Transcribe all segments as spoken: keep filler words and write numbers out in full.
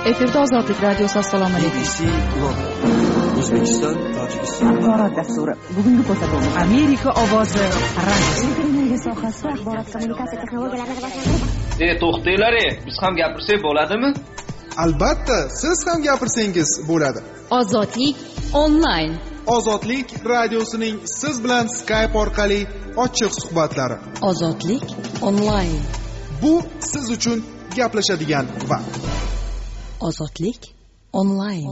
Efirda Ozodlik radiosi. Assalomu alaykum. O'zbekiston, Tojikiston axborot dasturi. Bugungi ko'rsatuvimiz Amerika ovozi radio. Televiziya sohasida axborot kommunikatsiya texnologiyalarini rivojlantirish. E, to'xtanglar, biz ham gapirsak bo'ladimi? Albatta, siz ham gapirsangiz bo'ladi. Ozodlik onlayn. Ozodlik radiosining siz bilan Skype orqali ochiq suhbatlari. Ozodlik onlayn. Bu siz uchun gaplashadigan vaqt. Ozodlik onlayn.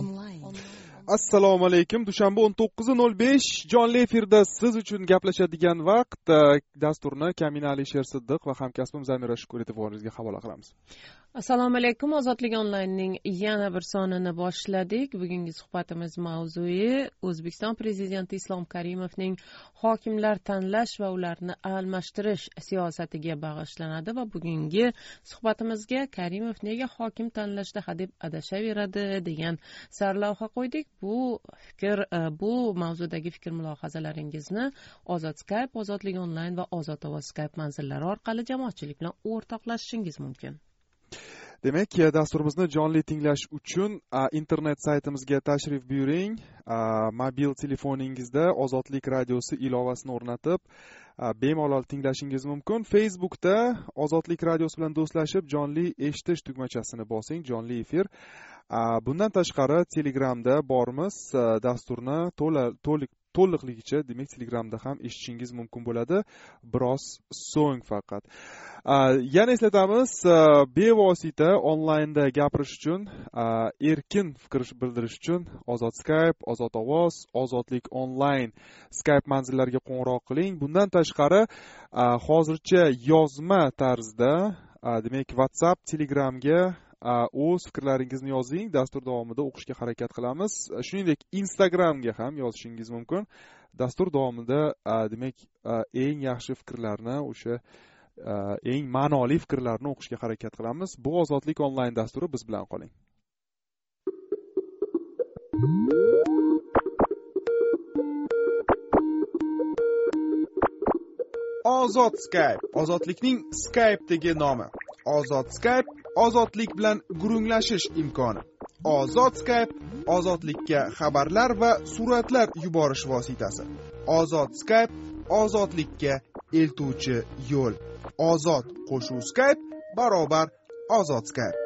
Assalomu alaykum. Dushanba o'n to'qqiz nol besh jonli efirda siz uchun gaplashadigan vaqt. Dasturni Kamina Alisher Siddiq va hamkasbim Zamira Shukuretovingizga havola qilamiz. Assalomu alaykum. Ozodlik onlaynning yana bir sonini boshladik. Bugungi suhbatimiz mavzui O'zbekiston Prezidenti Islom Karimovning hokimlar tanlash va ularni almashtirish siyosatiga bag'ishlanadi va bugungi suhbatimizga Karimov nega hokim tanlashda hadeb adashaveradi degan sarlavha qo'ydik. Bu fikr, bu mavzudagi fikr mulohazalaringizni Ozod Skype, Ozodlik onlayn va Ozod ovoz Skype manzillari orqali jamoatchilik bilan o'rtoqlashishingiz mumkin. Demak, dasturimizni jonli tinglash uchun internet saytimizga tashrif buyuring. Mobil telefoningizda Ozodlik radiosi ilovasini o'rnatib bemalol tinglashingiz mumkin. Facebookda Ozodlik radiosi bilan do'stlashib jonli eshitish tugmachasini bosing, jonli efir. Bundan tashqari Telegramda bormiz. Dasturni to'liq to'liqligicha, demak, Telegramda ham eshitishingiz mumkin bo'ladi. Biroz so'ng faqat. Yana eslatamiz, bevosita onlaynda gapirish uchun, erkin fikr bildirish uchun Ozod Skype, Ozod ovoz, Ozodlik onlayn Skype manzillariga qo'ng'iroq qiling. Bundan tashqari, hozircha yozma tarzda, demak, WhatsApp, Telegramga o'z fikrlaringizni yozing. Dastur davomida o'qishga harakat qilamiz. Shuningdek, Instagramga ham yozishingiz mumkin. Dastur davomida demak eng yaxshi fikrlarni, o'sha eng ma'noli fikrlarni o'qishga harakat qilamiz. Bu Ozodlik onlayn dasturi, biz bilan qoling. Ozod Skype, ozodlikning Skype'dagi nomi. Ozod Skype, ozodlik bilan gurunglashish imkoni. Ozod Skype, ozodlikka xabarlar va suratlar yuborish vositasi. Ozod Skype, ozodlikka eltuvchi yo'l. Ozod qo'shuv Skype barobar Ozod Skype.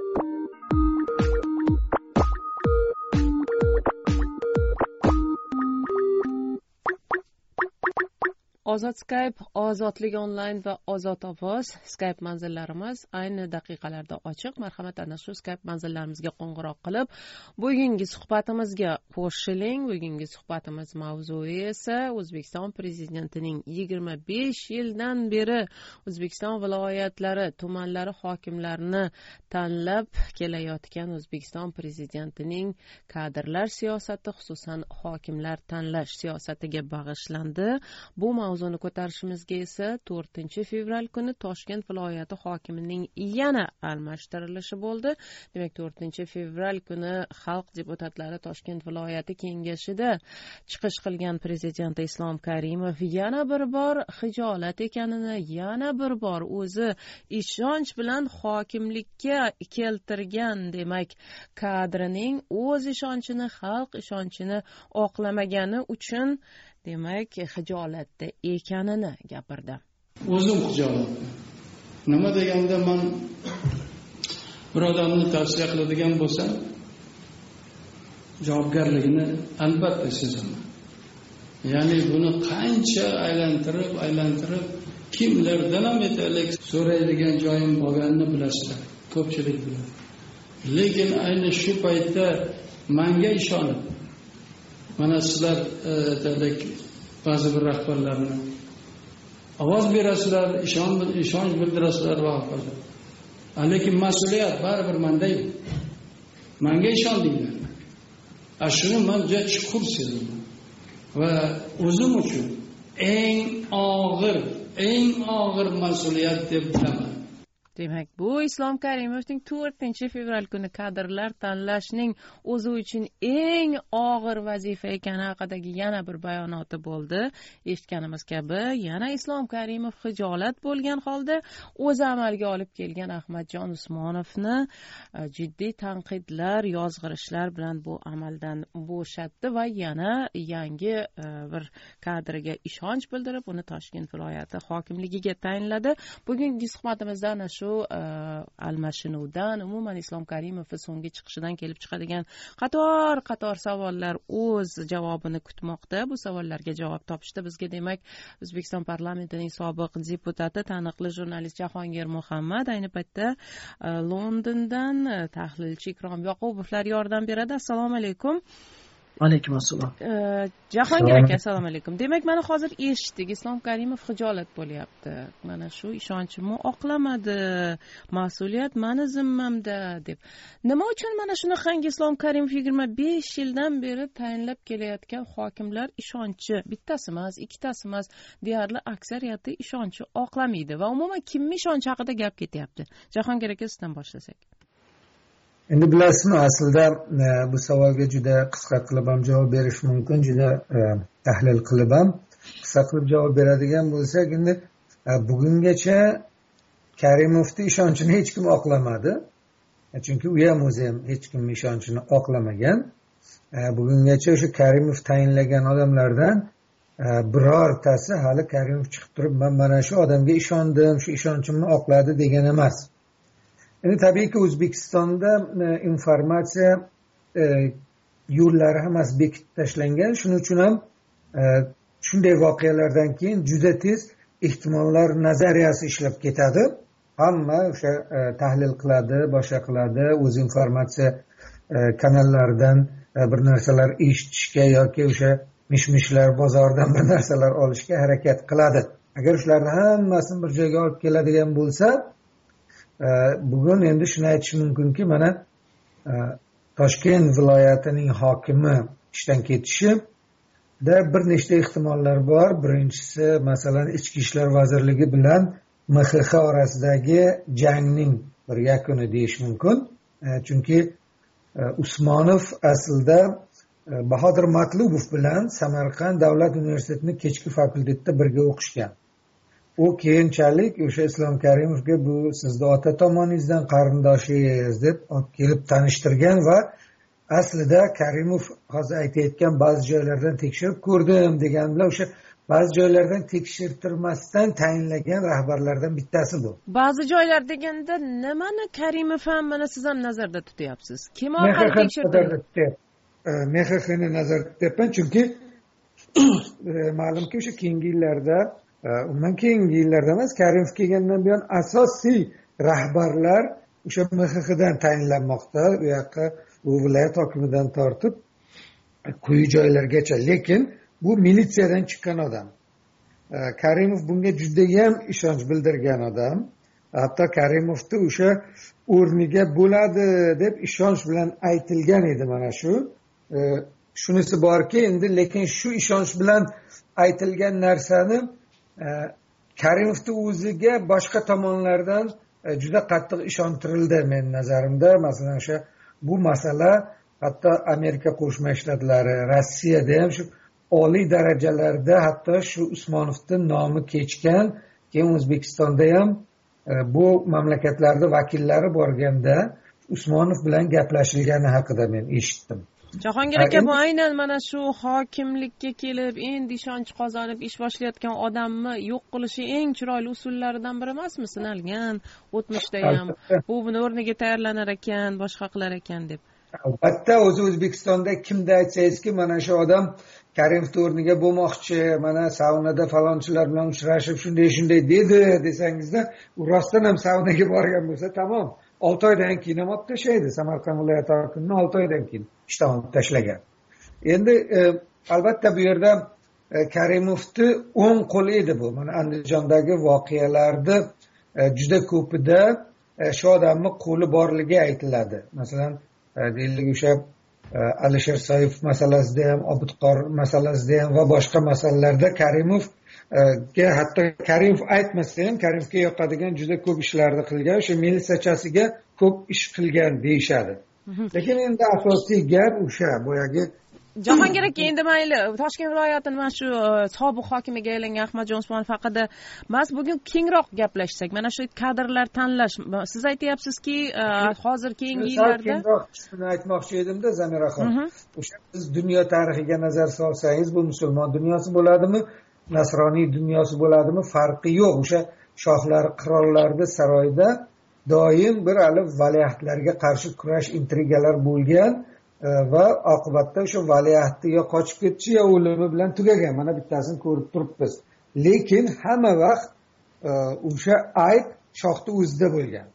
Ozod Skype, Ozodlik onlayn va Ozod ovoz Skype manzillarimiz ayni daqiqalarda ochiq. Marhamat, ana shu Skype manzillarimizga qo'ng'iroq qilib, bugungi suhbatimizga qo'shiling. Bugungi suhbatimiz mavzui esa O'zbekiston Prezidentining yigirma besh yildan beri O'zbekiston viloyatlari, tumanlari hokimlarini tanlab kelayotgan O'zbekiston Prezidentining kadrlar siyosati, xususan hokimlar tanlash siyosatiga bag'ishlandi. Bu mavzuni ko'tarishimizga esa to'rtinchi fevral kuni Toshkent viloyati hokimining yana almashtirilishi bo'ldi. Demak, to'rtinchi fevral kuni xalq deputatlari Toshkent viloyati kengashida chiqish qilgan Prezident Islom Karimov yana bir bor hijolat ekanini, yana bir bor o'zi ishonch bilan hokimlikka keltirgan, demak, kadrining o'z ishonchini, xalq ishonchini oqlamagani uchun, demak, hijolatda ekanini gapirdi. O'zim hijolatda. Nima deganda, men bir odamni tavsiya qiladigan bo'lsam, javobgarligini albatta sezaman. Ya'ni buni qancha aylantirib, aylantirib, kimlardan ham aytaylik, so'raydigan joyim bo'lganini bilasizlar. Ko'pchilik biladi. Lekin ayni shu paytda menga ishonib, mana sizlar aytaylik, ba'zi bir rahbarlarni ovoz berasizlar, ishonch ishonch bildirasizlar va hokazo. Lekin mas'uliyat baribir menda yo'q. Menga ishondinglar. A shuni men juda chuqur sezaman. Va o'zim uchun eng og'ir, eng og'ir mas'uliyat deb bilaman. Demak, bu Islom Karimovning to'rtinchi fevral kuni kadrlar tanlashning o'zi uchun eng og'ir vazifa ekani haqidagi yana bir bayonoti bo'ldi. Eshitganimiz kabi, yana Islom Karimov xijolat bo'lgan holda o'zi amalga olib kelgan Ahmadjon Usmonovni jiddiy tanqidlar, yozg'irishlar bilan bu amaldan bo'shatdi va yana yangi bir kadrga ishonch bildirib, uni Toshkent viloyati hokimligiga tayinladi. Bugungi suhbatimizda ana shu almashinuvdan, umuman Islom Karimovning so'nggi chiqishidan kelib chiqadigan qator qator savollar o'z javobini kutmoqda. Bu savollarga javob topishda bizga demak O'zbekiston parlamentining sobiq deputati, taniqli jurnalist Jahongir Muhammad, ayni paytda Londondan tahlilchi Ikrom Yoqubovlar yordam beradi. Assalomu alaykum. Alaykum assalom. Jahongir aka, assalomu alaykum. Demak, mana hozir eshitdik, Islom Karimov xijolat bo'lyapti. Mana shu ishonchimni oqlamadi, mas'uliyat meni zimmamda deb. Nima uchun mana shunaqangi Islom Karimov yigirma besh yildan beri tayinlab kelayotgan hokimlar ishonchi bittasi emas, ikkitasi emas, deyarli aksariyati ishonchi oqlamaydi va umuman kimning ishonchi haqida gap ketyapti? Jahongir aka, sizdan boshlasak. Endi bilasizmi, aslida bu savolga juda qisqa qilib ham javob berish mumkin, juda tahlil qilib ham qisqa qilib javob beradigan bo'lsak, endi bugungacha Karimovning ishonchini hech kim oqlamadi. Chunki u ham o'zi ham hech kimning ishonchini oqlamagan. Bugungacha o'sha Karimov tayinlagan odamlardan birortasi hali Karimov chiqib turib, men mana shu odamga ishondim, shu ishonchimni oqladi degan emas. Endi tabiiyki O'zbekistonda informatsiya yo'llari hammasi bekitib tashlangan. Shuning uchun ham shunday voqealardan keyin juda tez ehtimollar nazariyasi ishlab ketadi. Hamma o'sha tahlil qiladi, boshqa qiladi, o'z informatsiya kanallaridan bir narsalar eshitishga yoki o'sha mish-mishlar bozordan bir narsalar olishga harakat qiladi. Agar shularni hammasini bir joyga olib keladigan bo'lsa, bugun endi shuni aytish mumkinki, mana Toshkent viloyatining hokimi ishdan ketishida bir nechta ehtimollar bor. Birinchisi, masalan, Ichki ishlar vazirligi bilan M X X orasidagi jangning bir yakuni deyish mumkin. Chunki Usmonov aslida Bahodir Matlubov bilan Samarqand davlat universitetining kechki fakultetida birga o'qishgan. U keyinchalik o'sha Islom Karimovga bu sizni ota tomoningizdan qarindoshingiz deb olib kelib tanishtirgan va aslida Karimov hozir aytayotgan ba'zi joylardan tekshirib ko'rdim degan bilan o'sha ba'zi joylardan tekshirtirmasdan tayinlagan rahbarlardan bittasi bu. Ba'zi joylar deganda nimani Karimov ham mana siz ham nazarda tutyapsiz? Kim orqali tekshirtirdi? M X X'ni nazarda tutyapman, chunki ma'lumki o'sha keyingi yillarda, undan keyingi yillarda emas, Karimov kelgandan buyon asosiy rahbarlar o'sha M X X'dan tayinlanmoqda. Bu yoqqa u viloyat hokimidan tortib quyi joylargacha. Lekin bu militsiyadan chiqqan odam. Karimov bunga judayam ishonch bildirgan odam. Hatto Karimovni o'sha o'rniga bo'ladi deb ishonch bilan aytilgan edi mana shu. Shunisi borki, endi lekin shu ishonch bilan aytilgan narsani Karimovning o'ziga boshqa tomonlardan juda qattiq ishontirildi men nazarimda. Masalan, o'sha bu masala hatto Amerika Qo'shma Shtatlari, Rossiyada ham shu oliy darajalarda hatto shu Usmonovning nomi kechgan. Keyin O'zbekistonda ham bu mamlakatlarda vakillari borganda Usmonov bilan gaplashilgani haqida men eshitdim. Jahongir aka, bu aynan mana shu hokimlikka kelib endi ishonch qozonib ish boshlayotgan odamni yo'q qilishi eng chiroyli usullaridan biri emasmi? Sinalgan o'tmishda ham bu buni o'rniga tayyorlanar ekan, boshqa qilar ekan deb. Albatta, o'zi O'zbekistonda kimda aytsangizki, mana shu odam Karimovning o'rniga bo'lmoqchi, mana saunada falonchilar bilan uchrashib shunday shunday dedi desangizda, u rostdan ham saunaga borgan bo'lsa, tamom. olti oydan keyin ham olib tashlaydi. Samarqand viloyati hokimini olti oydan keyin ishdan olib tashlagan. Endi albatta bu yerda Karimovning o'ng qo'li edi bu. Mana Andijondagi voqealarda juda ko'pida shu odamning qo'li borligi aytiladi. Masalan, deylik o'sha Alisher Soyif masalasida ham, Obidqor masalasida ham va boshqa masalalarda Karimov ga hatto Karimov aytmasa ham Karimovga yoqadigan juda ko'p ishlarni qilgan, o'sha militsiyachasiga ko'p ish qilgan deyishadi. Lekin endi asosiy gap o'sha boyagi Jahongir aka, endi mayli Toshkent viloyatining mana shu sobiq hokimiga aylangan Ahmadjon Usmonov haqida mas bugun kengroq gaplashsak, mana shu kadrlar tanlash, siz aytyapsizki, hozir keyingi yillarda kengroq shuni aytmoqchi edimda Zamiraxon. O'sha biz dunyo tarixiga nazar solsangiz, bu musulmon dunyosi bo'ladimi, nasroniy dunyosi bo'ladimi, farqi yo'q. O'sha shohlar, qirollarda saroyda doim bir alif valiahtlarga qarshi kurash, intrigalar bo'lgan va oqibatda o'sha valiahti yo qochib ketdi yo o'limi bilan tugagan. Mana bittasini ko'rib turibmiz. Lekin hamma vaqt o'sha ayb shohni o'zida bo'lgan.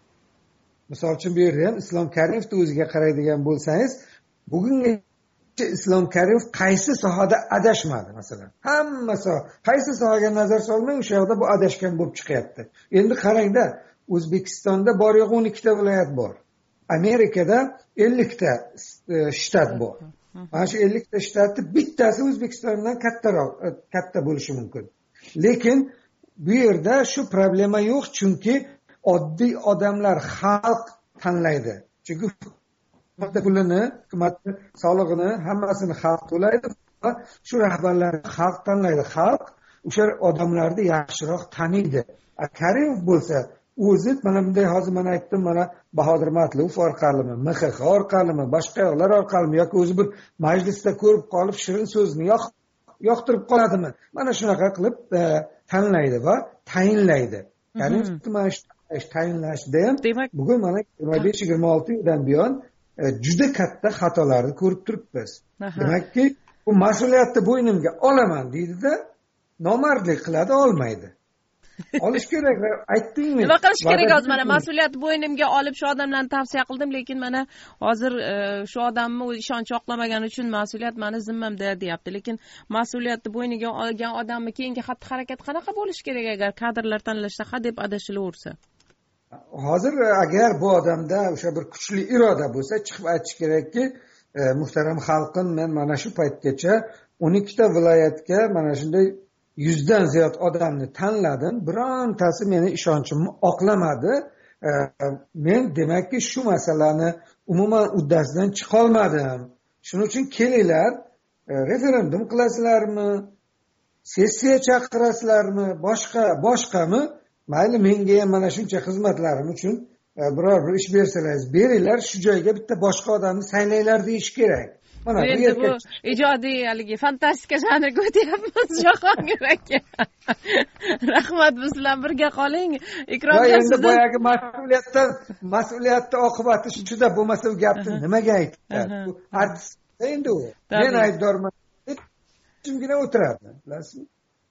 Misol uchun bu yerda ham Islom Karimovni o'ziga qaraydigan bo'lsangiz, bugungi Islom Karimov qaysi sohada adashmadi masalan? Hamma soha, qaysi sohaga nazar solmang, o'sha yerda bu adashgan bo'lib chiqyapti. Endi qarangda, O'zbekistonda bor yo'q o'n ikkita viloyat bor. Amerikada ellikta shtat bor. Mana shu ellikta shtatning bittasi O'zbekistondan kattaroq, katta bo'lishi mumkin. Lekin bu yerda shu problema yo'q, chunki oddiy odamlar, xalq tanlaydi. Chunki hukumat pulini, hukumat solig'ini hammasini xalq to'laydi va shu rahbarlarni xalq tanlaydi. Xalq o'sha odamlarni yaxshiroq taniydi. Karimov bo'lsa, o'zi mana bunday hozir men aytdim, mana Bahodir Matlov orqalimi, M X X orqalimi, boshqa yo'llar orqalimi yoki o'zi bir majlisda ko'rib qolib shirin so'zni yoqtirib qoladimi? Mana shunaqa qilib tanlaydi va tayinlaydi. Ya'ni mana shu tayinlashda ham bugun mana yigirma besh yigirma olti yildan buyon juda katta xatolarni ko'rib turibmiz. Demakki, bu mas'uliyatni bo'ynimga olaman deydi-da, nomardlik qiladi, olmaydi. Olish kerak, aytdingmi? Nima qilish kerak hozir? Mana mas'uliyatni bo'ynimga olib shu odamlarni tavsiya qildim, lekin mana hozir shu odamni ishonch oqlamagani uchun mas'uliyat meni zimmamda deyapti. Lekin mas'uliyatni bo'yniga olgan odamning keyingi xatti-harakat qanaqa bo'lishi kerak agar kadrlar tanlashda ha deb adashilaversa? Hozir agar bu odamda o'sha bir kuchli iroda bo'lsa, chiqib aytish kerakki, muhtaram xalqim, men mana shu paytgacha o'n ikkita viloyatga mana shunday yuzdan ziyod odamni tanladim, birontasi meni ishonchimni oqlamadi. Men demakki shu masalani umuman uddasidan chiqolmadim. Shuning uchun kelinglar, referendum qilasizlarmi, sessiya chaqirasizlarmi, boshqa boshqami? Mayli, menga ham mana shuncha xizmatlarim uchun biror bir ish bersalaringiz, beringlar, shu joyga bitta boshqa odamni saylanglar deyish kerak. Mana bu endi bu ijodiy haligi fantastika janriga o'tyapmiz Jahongir aka. Rahmat, biz bilan birga qoling. Ikromjon, endi boyagi mas'uliyatdan mas'uliyatni oqibati juda bo'lmasa u gapni nimaga aytadi? Bu artist endi u. Men aybdorman deb jimgina o'tiradi, bilasizmi?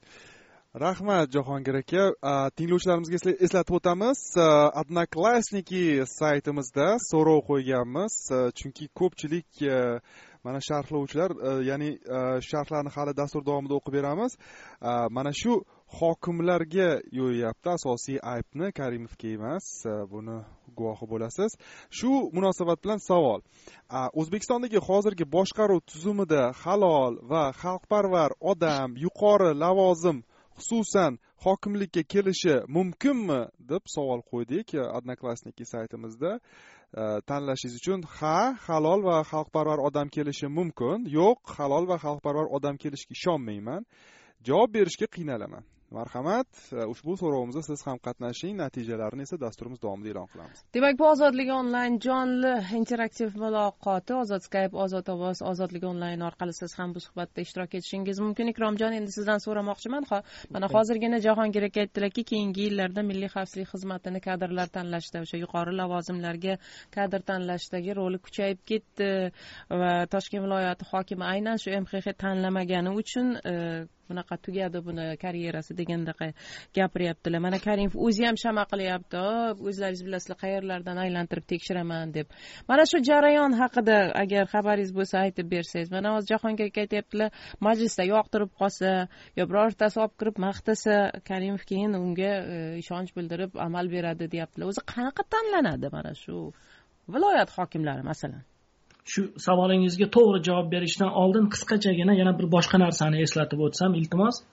Rahmat Jahongir aka. Tinglovchilarimizga eslatib o'tamiz, Odnoklassniki saytimizda so'rov qo'yganmiz, chunki ko'pchilik mana sharhlovchilar, ya'ni sharhlarni hali dastur davomida o'qib beramiz. Mana shu hokimlarga yo'yapti asosiy aybni, Karimovga emas, buni guvohi bo'lasiz. Shu munosabat bilan savol. O'zbekistondagi hozirgi boshqaruv tuzumida halol va xalqparvar odam, yuqori lavozim xususan hokimlikka kelishi mumkinmi deb savol qo'ydik Odnoklassniki saytimizda. Tanlashingiz uchun ha, halol va xalqparvar odam kelishi mumkin, yo'q, halol va xalqparvar odam kelishiga ishonmayman. Javob berishga qiynalaman. Marhamat, ushbu so'rovimizda siz ham qatnashing, natijalarini esa dasturimiz davomida e'lon qilamiz. Demak, bu Ozodlik onlayn jonli interaktiv muloqoti, Ozod Skype, Ozod ovoz, Ozodlik onlayn orqali siz ham bu suhbatda ishtirok etishingiz mumkin. Ikromjon, endi sizdan so'ramoqchiman. Mana hozirgina Jahongir aka aytdilarki, keyingi yillarda Milliy xavfsizlik xizmatini kadrlar tanlashda, o'sha yuqori lavozimlarga kadr tanlashdagi roli kuchayib ketdi va Toshkent viloyati hokimi aynan shu M X X tanlamagani uchun bunaqa tugadi buni karyerasi degandaqa gapiryaptilar. Mana Karimov o'zi ham shama qilyapti, o'zlaringiz bilasizlar, qayerlardan aylantirib tekshiraman deb. Mana shu jarayon haqida agar xabaringiz bo'lsa aytib bersangiz. Mana hozir Jahongir aka aytayaptilar, majlisda yoqtirib qolsa yo birortasi olib kirib maqtasa, Karimov keyin unga ishonch bildirib amal beradi deyaptilar. O'zi qanaqa tanlanadi mana shu viloyat hokimlari masalan? Shu savolingizga to'g'ri javob berishdan oldin qisqachagina yana bir boshqa narsani eslatib o'tsam, iltimos.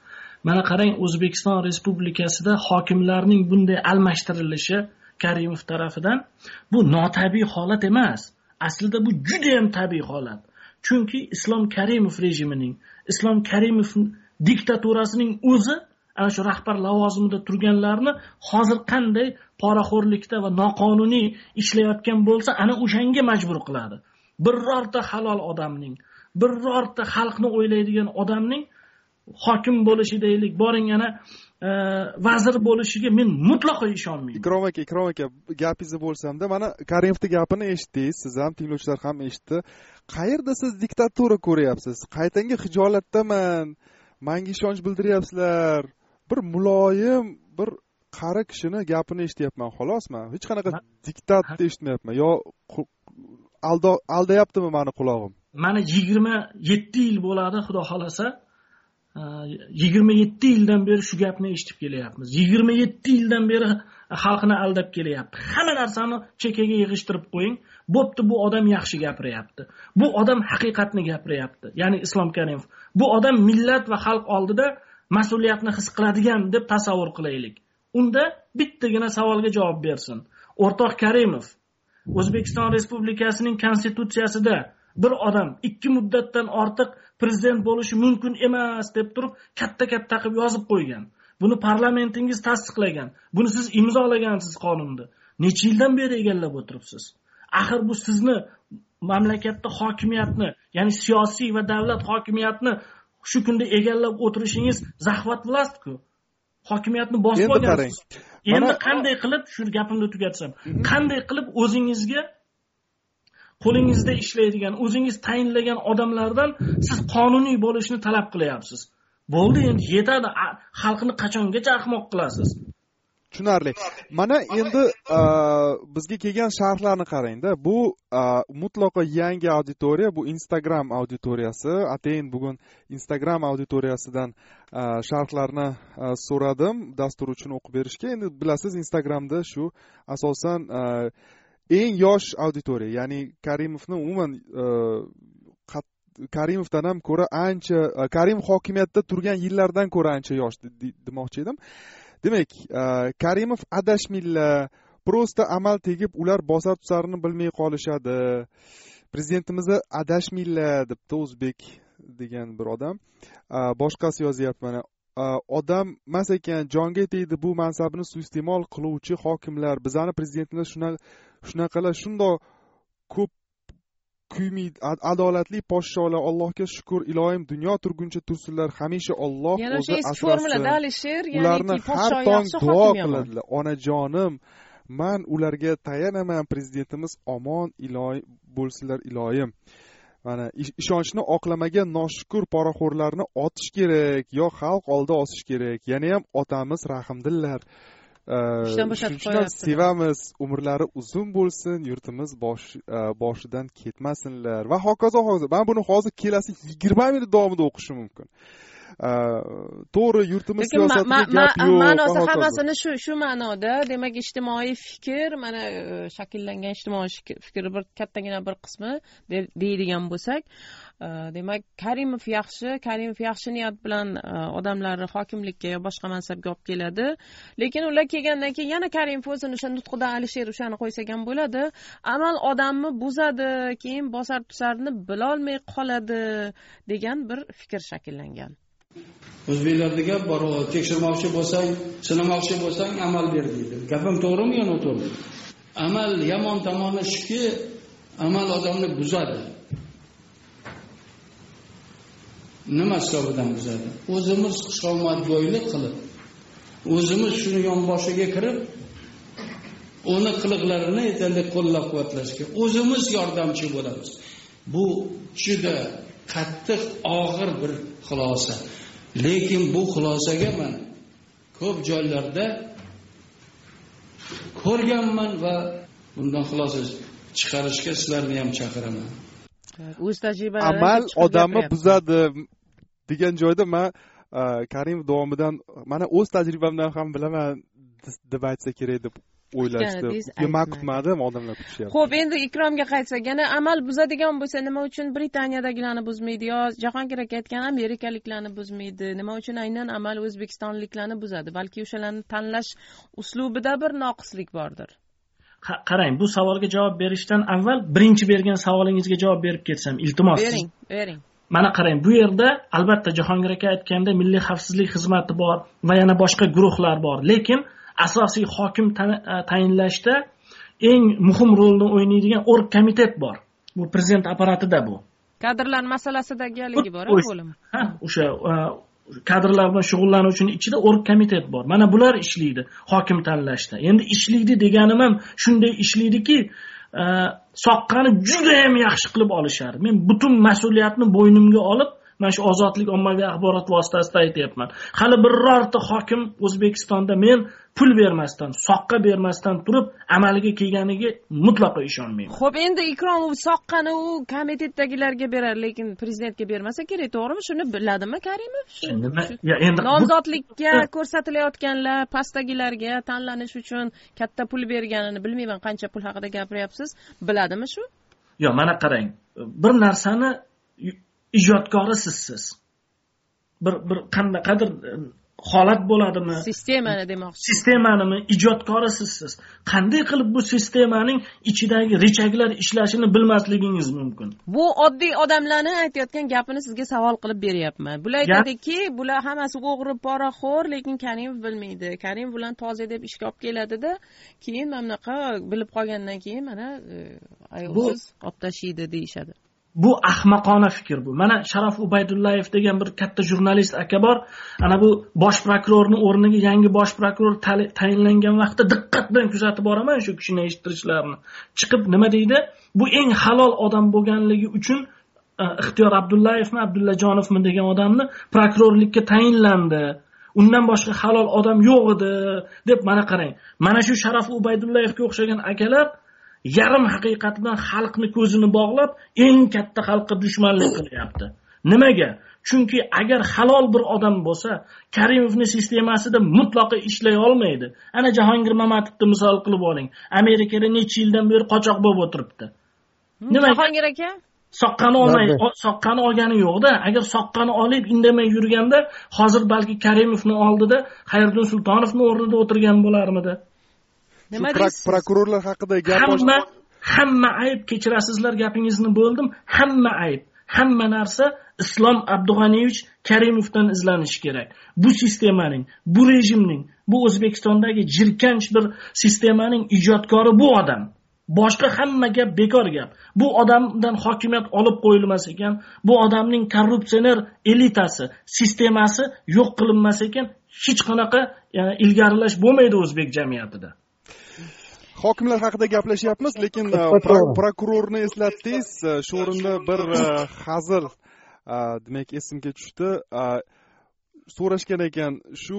Mana qarang, O'zbekiston Respublikasida hokimlarning bunday almashtirilishi Karimov tarafidan bu notabiiy holat emas. Aslida bu juda ham tabiiy holat. Chunki Islom Karimov rejimining, Islom Karimov diktaturasining o'zi ana shu rahbar lavozimida turganlarni hozir qanday poraxo'rlikda va noqonuniy ishlayotgan bo'lsa, ana o'shanga majbur qiladi. Birorta halol odamning, birorta xalqni o'ylaydigan odamning hokim bo'lishi deylik, boring ana e, vazir bo'lishiga men mutlaqo ishonmayman. Ikrom aka, Ikrom aka, gapingizni bo'lsam-da, mana Karimovning gapini eshitdingiz, siz ham, tinglovchilar ham eshitdi. Qayerda siz diktatura ko'ryapsiz? Qaytanga hijolatdaman. Menga ishonch bildiryapsizlar. Bir muloyim, bir qari kishini gapini eshityapman, xolosman. Hech qanaqa diktatni eshitmayapman. Yo aldayaptimi meni qulog'im? Mana yigirma yetti yil bo'ladi, xudo xolasa. yigirma yetti yildan beri shu gapni eshitib kelyapmiz. yigirma yetti yildan beri xalqni aldab kelyapti. Hamma narsani chekkaga yig'ishtirib qo'ying. Bo'pti, bu odam yaxshi gapiryapti. Bu odam haqiqatni gapiryapti. Ya'ni Islom Karimov. Bu odam millat va xalq oldida mas'uliyatni his qiladigan deb tasavvur qilaylik. Unda bittagina savolga javob bersin. O'rtoq Karimov, O'zbekiston Respublikasining konstitutsiyasida bir odam ikki muddatdan ortiq prezident bo'lishi mumkin emas deb turib katta-katta qilib yozib qo'ygan. Buni parlamentingiz tasdiqlagan. Buni siz imzolagansiz qonunda. Necha yildan beri egallab o'tiribsiz? Axir bu sizni mamlakatda hokimiyatni, ya'ni siyosiy va davlat hokimiyatni shu kunda egallab o'tirishingiz zaxvat vlast-ku. Hokimiyatni bosib olgansiz. Endi qanday qilib, shu gapimni tugatsam, qanday qilib o'zingizga qo'lingizda ishlaydigan, o'zingiz tayinlagan odamlardan siz qonuniy bo'lishni talab qilyapsiz. Bo'ldi, endi yetadi. Xalqni qachongacha ahmoq qilasiz? Tushunarli. Mana endi bizga kelgan sharhlarni qarang-da. Bu mutlaqo yangi auditoriya, bu Instagram auditoriyasi. Atayin bugun Instagram auditoriyasidan sharhlarni so'radim, dastur uchun o'qib berishga. Endi bilasiz, Instagramda shu asosan eng yosh auditoriya, ya'ni Karimovni umuman Karimovdan ham ko'ra ancha, Karimov hokimiyatda turgan yillardan ko'ra ancha yosh demoqchi edim. Demak, Karimov adashmillar, prosta amal tegib ular bosar tusarini bilmay qolishadi. Prezidentimiz adashmillar debdi o'zbek degan bir odam. Boshqasi yozyapti mana. Odam emas ekan, jonga tegdi bu mansabini suiiste'mol qiluvchi hokimlar. Bizani prezidentimiz shunaqa shunaqalar shundoq ko'p kuymaydi, adolatli podsholar. Allohga shukr, iloyim dunyo turguncha tursinlar, hamisha Alloh o'zi asrasin. Ularni har tong duo qiladilar. Onajonim, men ularga tayanaman, prezidentimiz omon iloy bo'lsinlar, iloyim. Mana ishonchni oqlamagan noshukur poraxo'rlarni otish kerak, yo xalq oldida osish kerak. Yana ham otamiz rahmdillar. Shundan sevamiz, umrlari uzun bo'lsin, yurtimiz bosh boshidan ketmasinlar va hokazo hokazo. Men buni hozir kelasi yigirma minut davomida o'qishim mumkin. To'g'ri, yurtimiz siyosatiga gap yo'q. Ma'nosi hammasini shu shu ma'noda, demak, ijtimoiy fikr, mana shakllangan ijtimoiy fikr bir kattagina bir qismi deydigan bo'lsak, demak, Karimov yaxshi, Karimov yaxshi niyat bilan odamlarni hokimlikka yo boshqa mansabga olib keladi. Lekin ular kelgandan keyin yana Karimov o'zini o'sha nutqida Alisher o'shani qo'ysak ham bo'ladi. Amal odamni buzadi, keyin bosar tusarni bilolmay qoladi degan bir fikr shakllangan. O'zbeklarda gap bor, tekshirmoqchi bo'lsang, sinamoqchi bo'lsang amal ber deydi. Gapim to'g'rimi yo noto'g'ri? Amal yomon tomoni shuki, amal odamni buzadi. Nima hisobidan buzadi? O'zimiz xushomadgo'ylik qilib, o'zimiz shuni yonboshiga kirib, uni qiliqlarini yetarli qo'llab-quvvatlashga o'zimiz yordamchi bo'lamiz. Bu juda qattiq, og'ir bir xulosa. Lekin bu xulosaga men ko'p joylarda ko'rganman va bundan xulosa chiqarishga sizlarni ham chaqiraman. O'z tajribalaringiz amal odamni buzadi degan joyda men Karimov davomidan mana o'z tajribamdan ham bilaman deb aytsa kerak deb o'ylashdi. Men kutmadim, odamlar kutishyapti. Xo'p, endi Ikromga qaytsak, yana amal buzadigan bo'lsa, nima uchun Britaniyadagilarni buzmaydi yo Jahongir aka aytgan amerikaliklarni buzmaydi? Nima uchun aynan amal o'zbekistonliklarni buzadi? Balki o'shalarni tanlash uslubida bir noqislik bordir. Qarang, bu savolga javob berishdan avval birinchi bergan savolingizga javob berib ketsam, iltimos. Bering, bering. Mana qarang, bu yerda albatta Jahongir aka aytganda milliy xavfsizlik xizmati bor va yana boshqa guruhlar bor, lekin asosiy hokim tayinlashda eng muhim rolni o'ynaydigan org komitet bor. Bu prezident apparatida bu. Kadrlar masalasidagi haligi bor, bo'lim. Ha, o'sha kadrlar bilan shug'ullanuvchining ichida org komitet bor. Mana bular ishlaydi hokim tanlashda. Endi ishlaydi deganim ham shunday ishlaydiki, soqqani juda ham yaxshi qilib olishadi. Men butun mas'uliyatni bo'ynimga olib, mana shu ozodlik ommaviy axborot vositasida aytayapman. Hali birorta hokim O'zbekistonda men pul bermasdan, soqqa bermasdan turib amaliga kelganiga mutlaqo ishonmayman. Xo'p, endi Ikrom u soqqani u komitetdagilarga berar, lekin prezidentga bermasa kerak, to'g'rimi? Shuni biladimi Karimov? Nima? Ya endi nomzodlikka ko'rsatilayotganlar pastdagilarga tanlanish uchun katta pul berganini bilmayman, qancha pul haqida gapiryapsiz, biladimi shu? Yo, mana qarang. Bir narsani ijodkori sizsiz. Bir bir qandaydir holat bo'ladimi? Sistemani demoqchi. Sistemanimi ijodkori sizsiz. Qanday qilib bu sistemaning ichidagi rechaklar ishlashini bilmasligingiz mumkin. Bu oddiy odamlarni aytayotgan gapini sizga savol qilib beryapman. Bular aytadiki, bular hammasi o'g'ri, poraxo'r, lekin Karimov bilmaydi. Karimov bilan toza deb ishga olib keladida, keyin mana bunaqa bilib qolgandan keyin mana ayolsiz olib tashlaydi deyishadi. Bu ahmoqona fikr bu. Mana Sharof Ubaydullayev degan bir katta jurnalist aka bor. Ana bu bosh prokurorning o'rniga yangi bosh prokuror tayinlangan vaqtda diqqat bilan kuzatib boraman shu kishini eshittirishlarini. Chiqib nima deydi? Bu eng halol odam bo'lganligi uchun Ixtiyor Abdullayevmi, Abdullajonovmi degan odamni prokurorlikka tayinlandi. Undan boshqa halol odam yo'q edi deb mana qarang. Mana shu Sharof Ubaydullayevga o'xshagan akalar yarim haqiqat bilan xalqni ko'zini bog'lab, eng katta xalqqa dushmanlik qilyapti. Nimaga? Chunki agar halol bir odam bo'lsa, Karimovning sistemasida mutlaqo ishlay olmaydi. Ana Jahongir Mamatovni misol qilib oling. Amerikada necha yildan beri qochoq bo'lib o'tiribdi. Nima Jahongir aka? Soqqani olmay, soqqani olgani yo'q-da. Agar soqqani olib indamay yurganda, hozir balki Karimovning oldida Xayriddin Sultonovning o'rnida o'tirgan bo'larmidi? Nima deysiz? Prokurorlar haqida gap hamma hamma ayb, kechirasizlar gapingizni bo'ldim. Hamma ayb, hamma narsa Islom Abdug'aniyevich Karimovdan izlanishi kerak. Bu sistemaning, bu rejimning, bu O'zbekistondagi jirkanch bir sistemaning ijodkori bu odam. Boshqa hamma gap bekor gap. Bu odamdan hokimiyat olib qo'yilmas ekan, bu odamning korrupsioner elitasi, sistemasi yo'q qilinmas ekan, hech qanaqa ilgarilash bo'lmaydi o'zbek jamiyatida. Hokimlar haqida gaplashyapmiz, lekin prokurorni eslatdingiz. Shu o'rinda bir hazil demak esimga tushdi. So'rashgan ekan, shu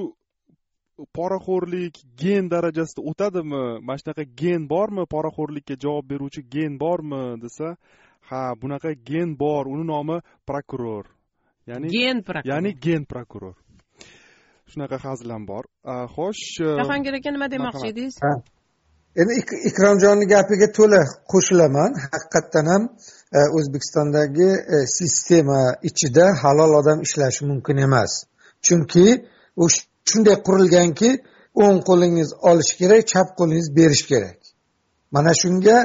poraxo'rlik gen darajasida o'tadimi? Mana shunaqa gen bormi? Poraxo'rlikka javob beruvchi gen bormi desa, ha, bunaqa gen bor. Uni nomi prokuror. Ya'ni gen prokuror. Ya'ni gen prokuror. Shunaqa hazil ham bor. Xo'sh, Jahongir aka nima demoqchi edingiz? Endi Ikromjonning gapiga to'la qo'shilaman. Haqiqatdan ham O'zbekistondagi sistema ichida halol odam ishlashi mumkin emas. Chunki u shunday qurilganki, o'ng qo'lingiz olish kerak, chap qo'lingiz berish kerak. Mana shunga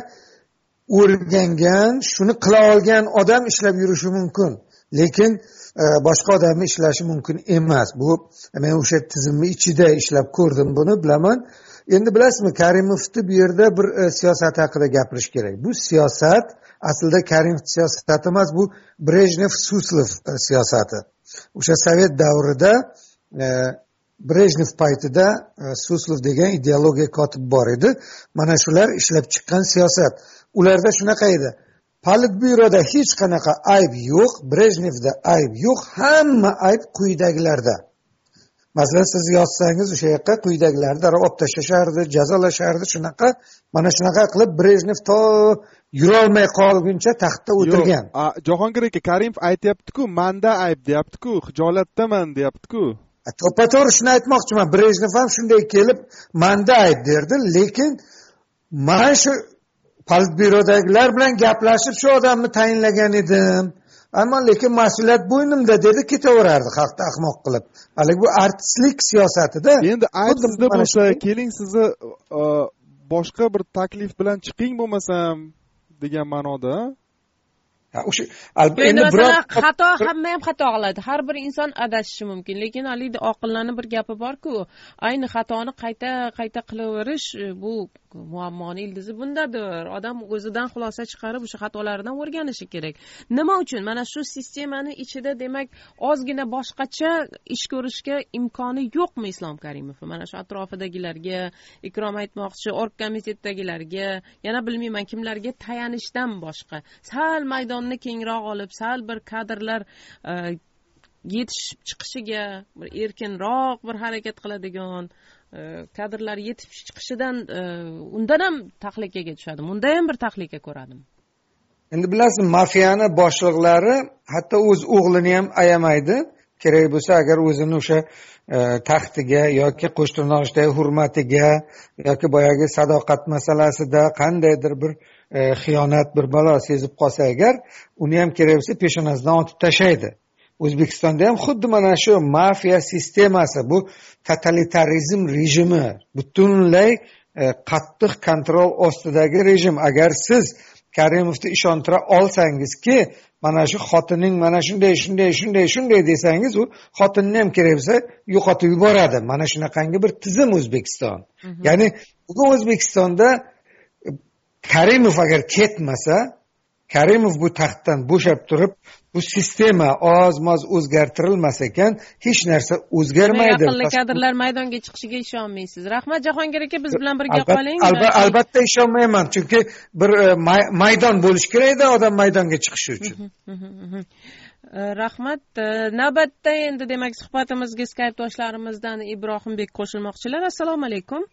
o'rgangan, shuni qila olgan odam ishlab yurishi mumkin. Lekin boshqa odamni ishlashi mumkin emas. Bu men o'sha tizimni ichida ishlab ko'rdim, buni bilaman. Endi bilasizmi, Karimovni bu yerda bir siyosat haqida gapirish kerak. Bu siyosat aslida Karimov siyosati emas, bu Brejnev-Suslov siyosati. O'sha Sovet davrida Brejnev paytida Suslov degan ideologiya kotib bor edi. Mana shular ishlab chiqqan siyosat. Ularda shunaqa edi. Politbyuroda hech qanaqa ayb yo'q, Brejnevda ayb yo'q, hamma ayb quyidagilarda. Masalan, siz yozsangiz o'sha yoqqa quyidagilarni darrov olib tashlashardi, jazolashardi, shunaqa, mana shunaqa qilib Brejnev to yura olmay qolguncha taxtda o'tirgan. Yo'q, Jahongir aka, Karimov aytayapti-ku, menda ayb deyapti-ku, hijolatdaman deyapti-ku. to'ppa to'g'ri shuni aytmoqchiman. Brejnev ham shunday kelib manda ayt derdi, lekin mana shu politbyurodagilar bilan gaplashib shu odamni tayinlagan edim. Ammo lekin mas'uliyat bo'ynimda dedi, ketaverardi xalqni ahmoq qilib. Hali bu artistlik siyosatida. Endi aytsizda bo'lsa, keling sizni boshqa bir taklif bilan chiqing bo'lmasam degan ma'noda. Ha, o'sha endi masalan xato hamma ham xato qiladi. Har bir inson adashishi mumkin, lekin haligi oqillarning bir gapi bor-ku, ayni xatoni qayta qayta qilaverish bu muammoning ildizi bundadir. Odam o'zidan xulosa chiqarib o'sha xatolaridan o'rganishi kerak. Nima uchun? Mana shu sistemaning ichida demak ozgina boshqacha ish ko'rishga imkoni yo'qmi Islom Karimov? Mana shu atrofidagilarga, Ikrom aytmoqchi, org komitetdagilarga, yana bilmayman kimlarga tayanishdan boshqa. Sal maydonni kengroq olib, sal bir kadrlar yetishib chiqishiga, bir erkinroq bir harakat qiladigan kadrlar yetib chiqishidan undan ham tahlikaga tushadi. Unda ham bir tahlika ko'radim. Endi bilasiz, mafiyani boshliqlari hatto o'z o'g'lini ham ayamaydi. Kerak bo'lsa, agar o'zini o'sha taxtiga yoki qo'shtirnoqdagi hurmatiga yoki boyagi sadoqat masalasida qandaydir bir xiyonat bir balo sezib qolsa agar, uni ham kerak bo'lsa peshonasidan otib tashlaydi. O'zbekistonda ham xuddi mana shu mafiya sistemasi, bu totalitarizm rejimi, butunlay qattiq kontrol ostidagi rejim. Agar siz Karimovni ishontira olsangizki, mana shu xotining mana shunday shunday shunday shunday desangiz, u xotinni ham kerak bo'lsa yo'qotib yuboradi. Mana shunaqangi bir tizim O'zbekiston. Ya'ni bugun O'zbekistonda Karimov agar ketmasa, Karimov bu taxtdan bo'shab turib, bu sistema oz-moz o'zgartirilmas ekan, hech narsa o'zgarmaydi. Aqlli kadrlar maydonga chiqishiga ishonmaysiz. Rahmat Jahongir aka, biz bilan birga qoling. Albatta ishonmayman, chunki bir maydon bo'lish kerak-da odam maydonga chiqishi uchun. Rahmat. Navbatda endi demak suhbatimizga Skype doshlarimizdan Ibrohimbek qo'shilmoqchilar. Assalomu alaykum.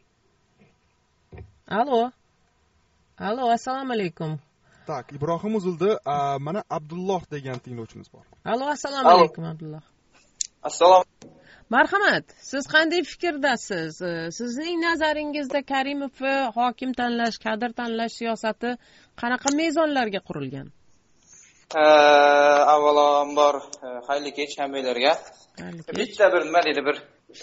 Allo. Allo, assalomu alaykum. Tak, Ibrohim uzildi. Mana Abdulloh degan tinglovchimiz bor. Allo, assalomu alaykum Abdulloh. Assalomu. Marhamat, siz qanday fikrdasiz? Sizning nazaringizda Karimovni hokim tanlash, kadr tanlash siyosati qanaqa mezonlarga qurilgan? Avvalambor xayrli kech hammalarga. Bitta bir nima deydi, bir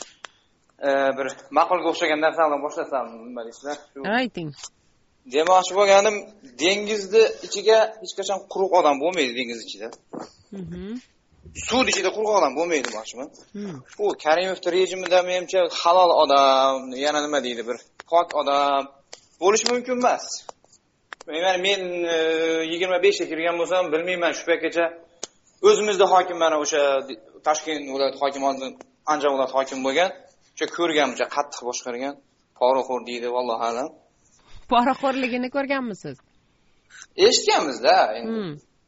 bir ma'qulga o'xshagan narsalardan boshlasam, nima deysizlar? Ayting. Demoqchi bo'lganim, dengizni ichiga hech qachon quruq odam bo'lmaydi, dengiz ichida. Mhm. Suv ichida quruq odam bo'lmaydi demoqchiman. Bu Karimovning rejimida menimcha halol odam, yana nima deydi, bir pok odam bo'lish mumkin emas. Men men yigirma beshga kirgan bo'lsam, bilmayman shu paytgacha o'zimizda hokim mana o'sha Toshkent viloyat hokimligi Andijon viloyat hokim bo'lgan, o'sha ko'rganimcha qattiq boshqargan, poraxo'r deydi, vallohu alam. Poraxo'rligini ko'rganmisiz? Eshitganmiz-da endi.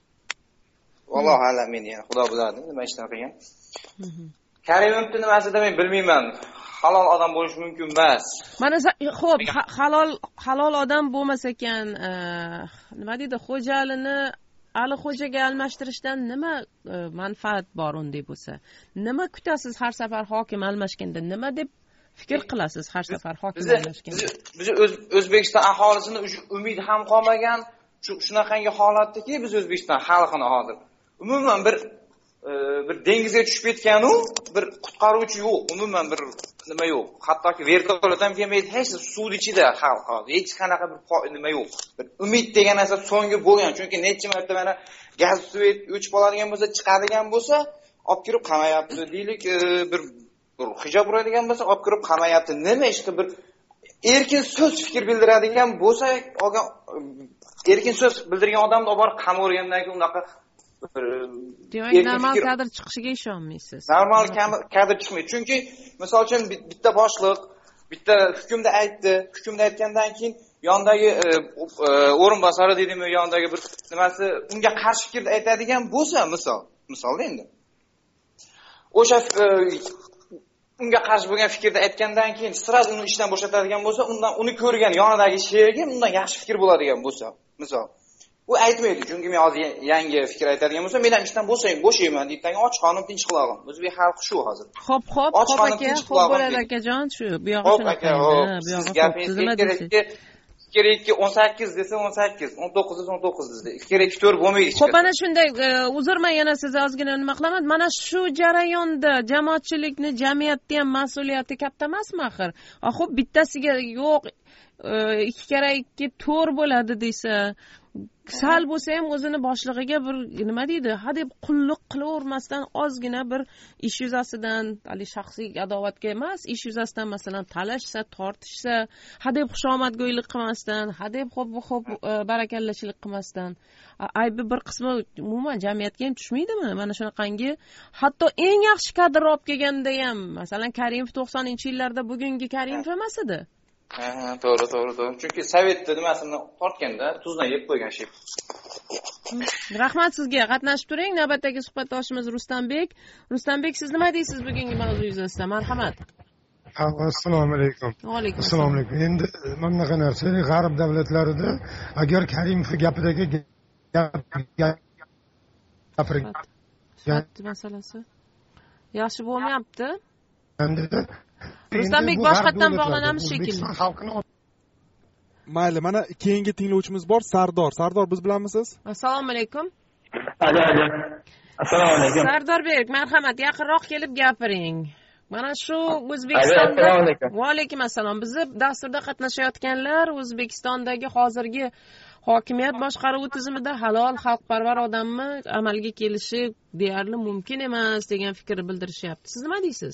Vallohu alam, men yana xudo biladi nima ishdan qilgan. Karimovning nimasida men bilmayman. Halol odam bo'lish mumkin emas. Mana xo'p, halol halol odam bo'lmasa ekan, nima deydi, Xo'jalini Ali Xo'jaga almashtirishdan nima manfaat bor unday bo'lsa? Nima kutasiz har safar hokim almashganda? Nima deb fikr qilasiz har safar hokim almashganda? Biz O'zbekiston aholisini umid ham qolmagan, shunaqangi holatdaki biz O'zbekiston xalqini hozir umuman bir bir dengizga tushib ketgan-u, bir qutqaruvchi yo'q, umuman bir nima yo'q. Hattoki vertolyot ham kelmaydi, hech suv ichida xalq hozir. Hech qanaqa bir nima yo'q. Bir umid degan narsa so'nggi bo'lgan, chunki necha marta mana gaz suv o'chib qoladigan bo'lsa, chiqadigan bo'lsa, olib kirib qamayapti deylik, bir bir hijob uradigan bo'lsa, olib kirib qamayapti. Nima ishda bir erkin so'z fikr bildiradigan bo'lsa, erkin so'z bildirgan odamni olib borib qamoqlagandan keyin unaqa demak normal kadr chiqishiga ishonmaysiz. Normal kadr chiqmaydi. Chunki misol uchun bitta boshliq bitta hukmda aytdi, hukmda aytgandan keyin yondagi o'rinbosari deydimi, yondagi bir nimasi unga qarshi fikrda aytadigan bo'lsa, misol, misolda endi. O'sha unga qarshi bo'lgan fikrda aytgandan keyin sirasi uni ishdan bo'shatadigan bo'lsa, undan uni ko'rgan yonidagi sherigi undan yaxshi fikr bo'ladigan bo'lsa, misol. u aytmaydi. Chunki men hozir yangi fikr aytadigan bo'lsam, men ham ishdan bo'shayman, bo'shayman deydi. Och qonim tinch qulog'im. O'zbek xalqi shu hozir. Xo'p, xo'p, xo'p aka, xo'p bo'ladi akajon, shu bu yog'i shunaqa. Bu yog'i xo'p, nima deysiz? ikki ikki o'n sakkiz desa o'n sakkiz, o'n to'qqiz desa o'n to'qqiz desa, ikki ikki to'rt bo'lmaydi. Xo'p, ana shunday, uzrman yana sizni ozgina nima qilaman. Mana shu jarayonda jamoatchilikni, jamiyatni ham mas'uliyati katta emasmi axir? Xo'p, bittasiga yo'q, ikki kara ikki to'rt bo'ladi desa, sal bo'lsa ham o'zini boshlig'iga bir nima deydi, hadeb qulluq qilavermasdan ozgina bir ish yuzasidan, hali shaxsiy adovatga emas, ish yuzasidan masalan talashsa, tortishsa, hadeb xushomadgo'ylik qilmasdan, hadeb xo'p xo'p barakallachilik qilmasdan, aybi bir qismi umuman jamiyatga ham tushmaydimi? Mana shunaqangi, hatto eng yaxshi kadr olib kelganda ham, masalan Karimov to'qsoninchi yillarda bugungi Karimov emas edi. Ha, to'g'ri, to'g'ri, to'g'ri. Chunki Sovetda nimasini tortganda tuzdan yeb qo'ygan shay. Rahmat sizga, qatnashib turing. Navbatdagi suhbatdoshimiz Rustambek. Rustambek, siz nima deysiz bugungi mavzu yuzasidan? Marhamat. Assalomu alaykum. Va alaykum assalom. Assalomu alaykum. Endi mana bunaqa narsa g'arb davlatlarida agar Karimov gapidagi gapirgan masalasi yaxshi bo'lmayapti. Endi Rustambek boshqatdan bog'lanamiz shekilli. Mayli, mana keyingi tinglovchimiz bor, Sardor. Sardor, biz bilanmisiz? Assalomu alaykum. Alo, alo. Assalomu alaykum. Sardorbek, marhamat, yaqinroq kelib gapiring. Mana shu O'zbekistonda Va alaykum assalom. Bizni dasturda qatnashayotganlar O'zbekistondagi hozirgi hokimiyat boshqaruvi tizimida halol, xalqparvar odamni amalga kelishi deyarli mumkin emas degan fikr bildirishyapti. Siz nima deysiz?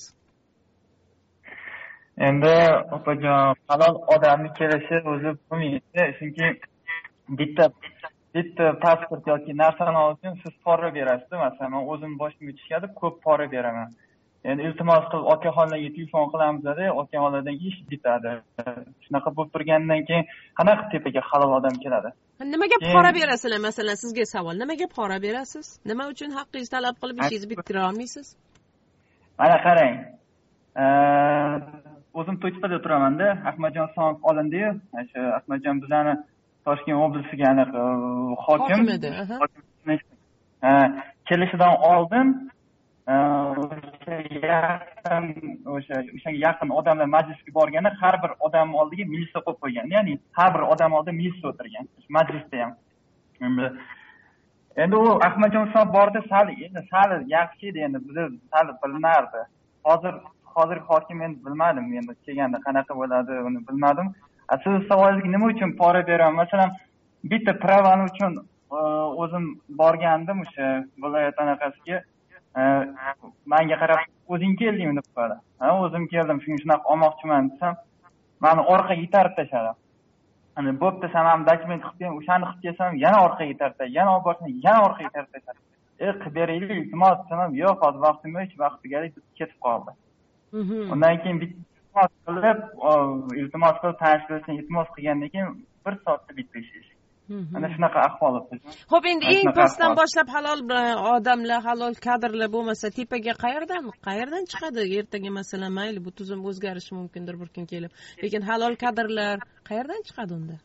Endi opajon, halol odamni kelishi o'zi bo'lmaydi, chunki bitta bitta pasport yoki narsani olish uchun siz pora berasiz. Masalan, men o'zim boshimga tushadi, ko'p pora beraman. Endi iltimos qilib okaxonlarga telefon qilamiz-da, okaxonlardan ish bitadi. Shunaqa bo'lib turgandan keyin qanaqa tepaga halol odam keladi? Nimaga pora berasizlar? Masalan, sizga savol, nimaga pora berasiz? Nima uchun haqqingizni talab qilib ishingizni bitira olmaysiz? Mana qarang. O'zim To'ytepada turaman-da, Ahmadjon Sonov olindi-yu, o'sha Ahmadjon bizani Toshkent oblasiga aniq hokim edi. Ha, kelishidan oldin o'sha yaqin o'sha o'shanga yaqin odamlar majlisga borganda har bir odam oldiga militsiya qo'yib qo'ygan. Ya'ni har bir odam oldida militsiya o'tirgan. Majlisda ham. Endi u Ahmadjon Sonov bordi, sal endi sal yaxshi edi, endi biz sal bilinardi. Hozir hozir hokim endi bilmadim, endi kelganda qanaqa bo'ladi uni bilmadim. Siz savolingizga nima uchun pora beraman? Masalan, bitta pravani uchun o'zim borgandim o'sha viloyat anaqasiga. Menga qarab o'zing keldingmi deb qo'ydi. Ha, o'zim keldim, shunga shunaqa olmoqchiman desam, meni orqaga itarib tashladi. Hani bo'pti, sen ham dokument qilib, o'shani qilib kelsam, yana orqaga itarib tashladi. Yana olib borsam, yana orqaga itarib tashladi. E, qilib beraylik, iltimos desam, yo'q, hozir vaqtim yo'q, hech vaqt tugalik ketib qoldi. Undan keyin iltimos qilib, iltimos qilib tanishtirishni iltimos qilgandan keyin bir soatda bitta ish. Ana shunaqa ahvol o'tdi. Xo'p, endi eng pastdan boshlab halol odamlar, halol kadrlar bo'lmasa, tepaga qayerdan, qayerdan chiqadi? Ertaga masalan, mayli bu tuzum o'zgarishi mumkindir bir kun kelib. Lekin halol kadrlar qayerdan chiqadi unda?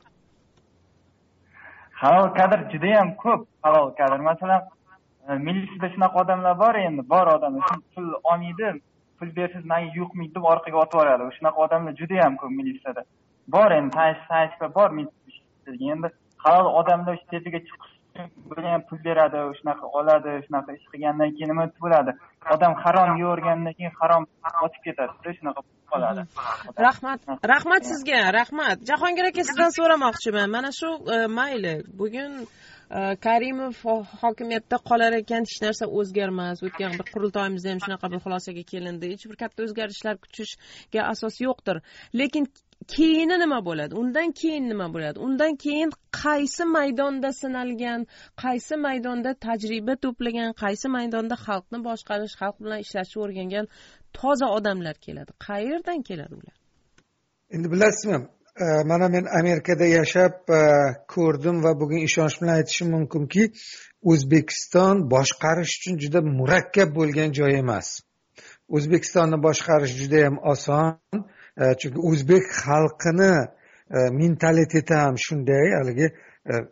Halol kadr juda ham ko'p, halol kadr. Masalan, militsiyada shunaqa odamlar bor endi, bor odamlar pul olmaydi, pul bersiz menga yo'qmaydi deb orqaga otib yuboradi. Shunaqa odamlar juda ham ko'p militsiyada. Bor endi, tanish-tanishlar bor militsiyada. Endi halol odamlar shu tepaga chiqish uchun ham pul beradi, shunaqa oladi, shunaqa ish qilgandan keyin nima bo'ladi? Odam harom yeyorgandan keyin harom o'tib ketadi, shunaqa qoladi. Rahmat, rahmat sizga, rahmat. Jahongir aka, sizdan so'ramoqchiman. Mana shu mayli, bugun Karimov hokimiyatda qolar ekan, hech narsa o'zgarmas. O'tgan bir qurultoyimizda ham shunaqa bir xulosaga kelindi. Hech bir katta o'zgarishlar kutishga asos yo'qdir. Lekin keyini nima bo'ladi? Undan keyin nima bo'ladi? Undan keyin qaysi maydonda sinalgan, qaysi maydonda tajriba to'plagan, qaysi maydonda xalqni boshqarish, xalq bilan ishlashni o'rgangan toza odamlar keladi. Qayerdan keladi ular? Endi bilasizmi, mana men Amerikada yashab ko'rdim va bugun ishonch bilan aytishim mumkinki, O'zbekiston boshqarish uchun juda murakkab bo'lgan joy emas. O'zbekistonni boshqarish juda ham oson. Chunki o'zbek xalqini mentaliteti ham shunday, haligi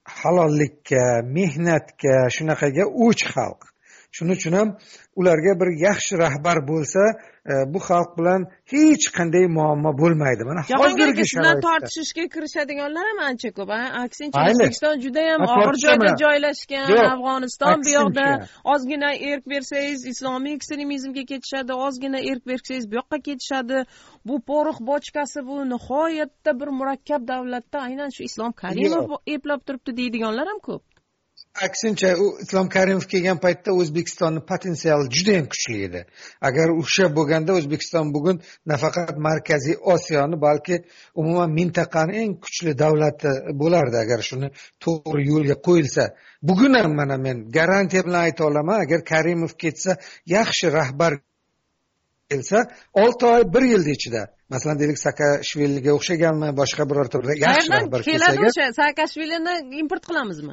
halollikka, mehnatga, shunaqaga o'ch xalq. Shuning uchun ham ularga bir yaxshi rahbar bo'lsa, bu xalq bilan hech qanday muammo bo'lmaydi. Mana hozirgi sharoitda tortishishga kirishadiganlar ham ancha ko'p. Aksincha O'zbekiston juda ham og'ir joyda joylashgan. Afg'oniston bu yoqda ozgina erk bersangiz islomiy ekstremizmga ketishadi, ozgina erk bersangiz bu yoqqa ketishadi. Bu porox bochkasi bu nihoyatda bir murakkab davlatda aynan shu Islom Karimov eplab turibdi deydiganlar ham ko'p. Aksincha u Islom Karimov kelgan paytda O'zbekistonning potensiali juda ham kuchli edi. Agar o'sha bo'lganda O'zbekiston bugun nafaqat Markaziy Osiyoni, balki umuman mintaqaning eng kuchli davlati bo'lardi agar shuni to'g'ri yo'lga qo'yilsa. Bugun ham mana men garantiya bilan ayta olaman, agar Karimov ketsa, yaxshi rahbar kelsa, olti oy, bir yil ichida, masalan, deylik Saakashviliga o'xshaganmi, boshqa birorta bir yaxshi rahbar kelsa, keladi o'sha Saakashvilini import qilamizmi?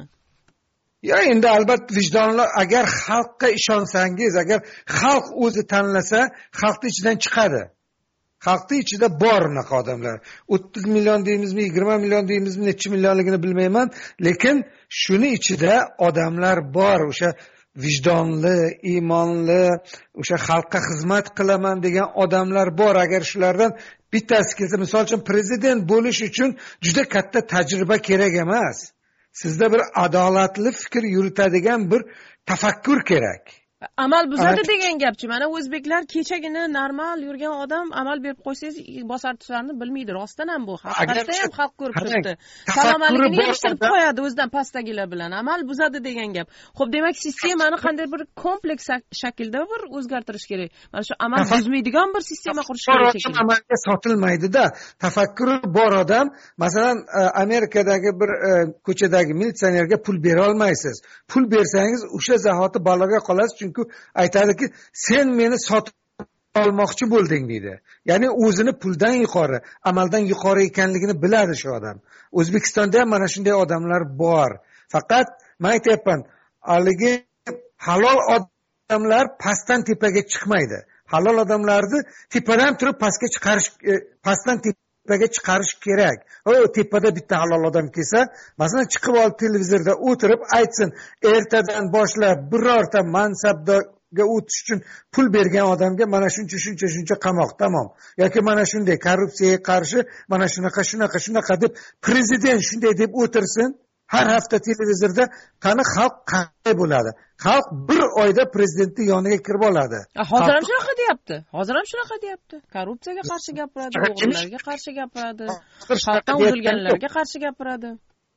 Ya endi albatta vijdonlar, agar xalqqa ishonsangiz, agar xalq o'zi tanlasa, xalqning ichidan chiqadi. Xalqning ichida bor unaqa odamlar. o'ttiz million deymizmi, yigirma million deymizmi, necha millionligini bilmayman, lekin shuni ichida odamlar bor, o'sha vijdonli, iymonli, o'sha xalqqa xizmat qilaman degan odamlar bor. Agar shulardan bittasi kelsa, misol uchun prezident bo'lish uchun juda katta tajriba kerak emas. Sizda bir adolatli fikr yuritadigan bir tafakkur kerak. Amal buzadi degan gapchi. Mana o'zbeklar kechagina normal yurgan odam amal berib qo'ysangiz bosar tusarni bilmaydi. Rostdan ham bu. Haqiqatda ham xalq ko'rib turibdi. Salomatligini yig'ishtirib qo'yadi o'zidan pastdagilar bilan. Amal buzadi degan gap. Xo'p, demak, sistemani qanday bir kompleks shaklda bir o'zgartirish kerak. Mana shu amal buzmaydigan bir sistema qurish kerak shekilli. Amalga sotilmaydi-da. Tafakkuri bor odam, masalan, Amerikadagi bir ko'chadagi militsionerga pul bera olmaysiz. Pul bersangiz o'sha zahoti baloga qolasiz. Chunki aytadiki, sen meni sotib olmoqchi bo'lding deydi. Ya'ni o'zini puldan yuqori, amaldan yuqori ekanligini biladi shu odam. O'zbekistonda ham mana shunday odamlar bor. Faqat men aytayapman, haligi halol odamlar pastdan tepaga chiqmaydi. Halol odamlarni tepadan turib pastga chiqarish, pastdan tepaga chiqarish kerak. O tepada bitta halol odam kelsa, masalan, chiqib olib televizorda o'tirib aytsin, ertadan boshlab birorta mansabga o'tish uchun pul bergan odamga mana shuncha shuncha shuncha qamoq, tamom. Yoki mana shunday korrupsiyaga qarshi mana shunaqa shunaqa shunaqa deb prezident shunday deb o'tirsin, har hafta televizorda qani xalq qanday bo'ladi? Xalq bir oyda prezidentning yoniga kirib oladi. Hozir ham shunaqa deyapti. Hozir ham shunaqa deyapti. Korrupsiyaga qarshi gapiradi, o'g'rilarga qarshi gapiradi, xalqdan uzilganlarga qarshi gapiradi.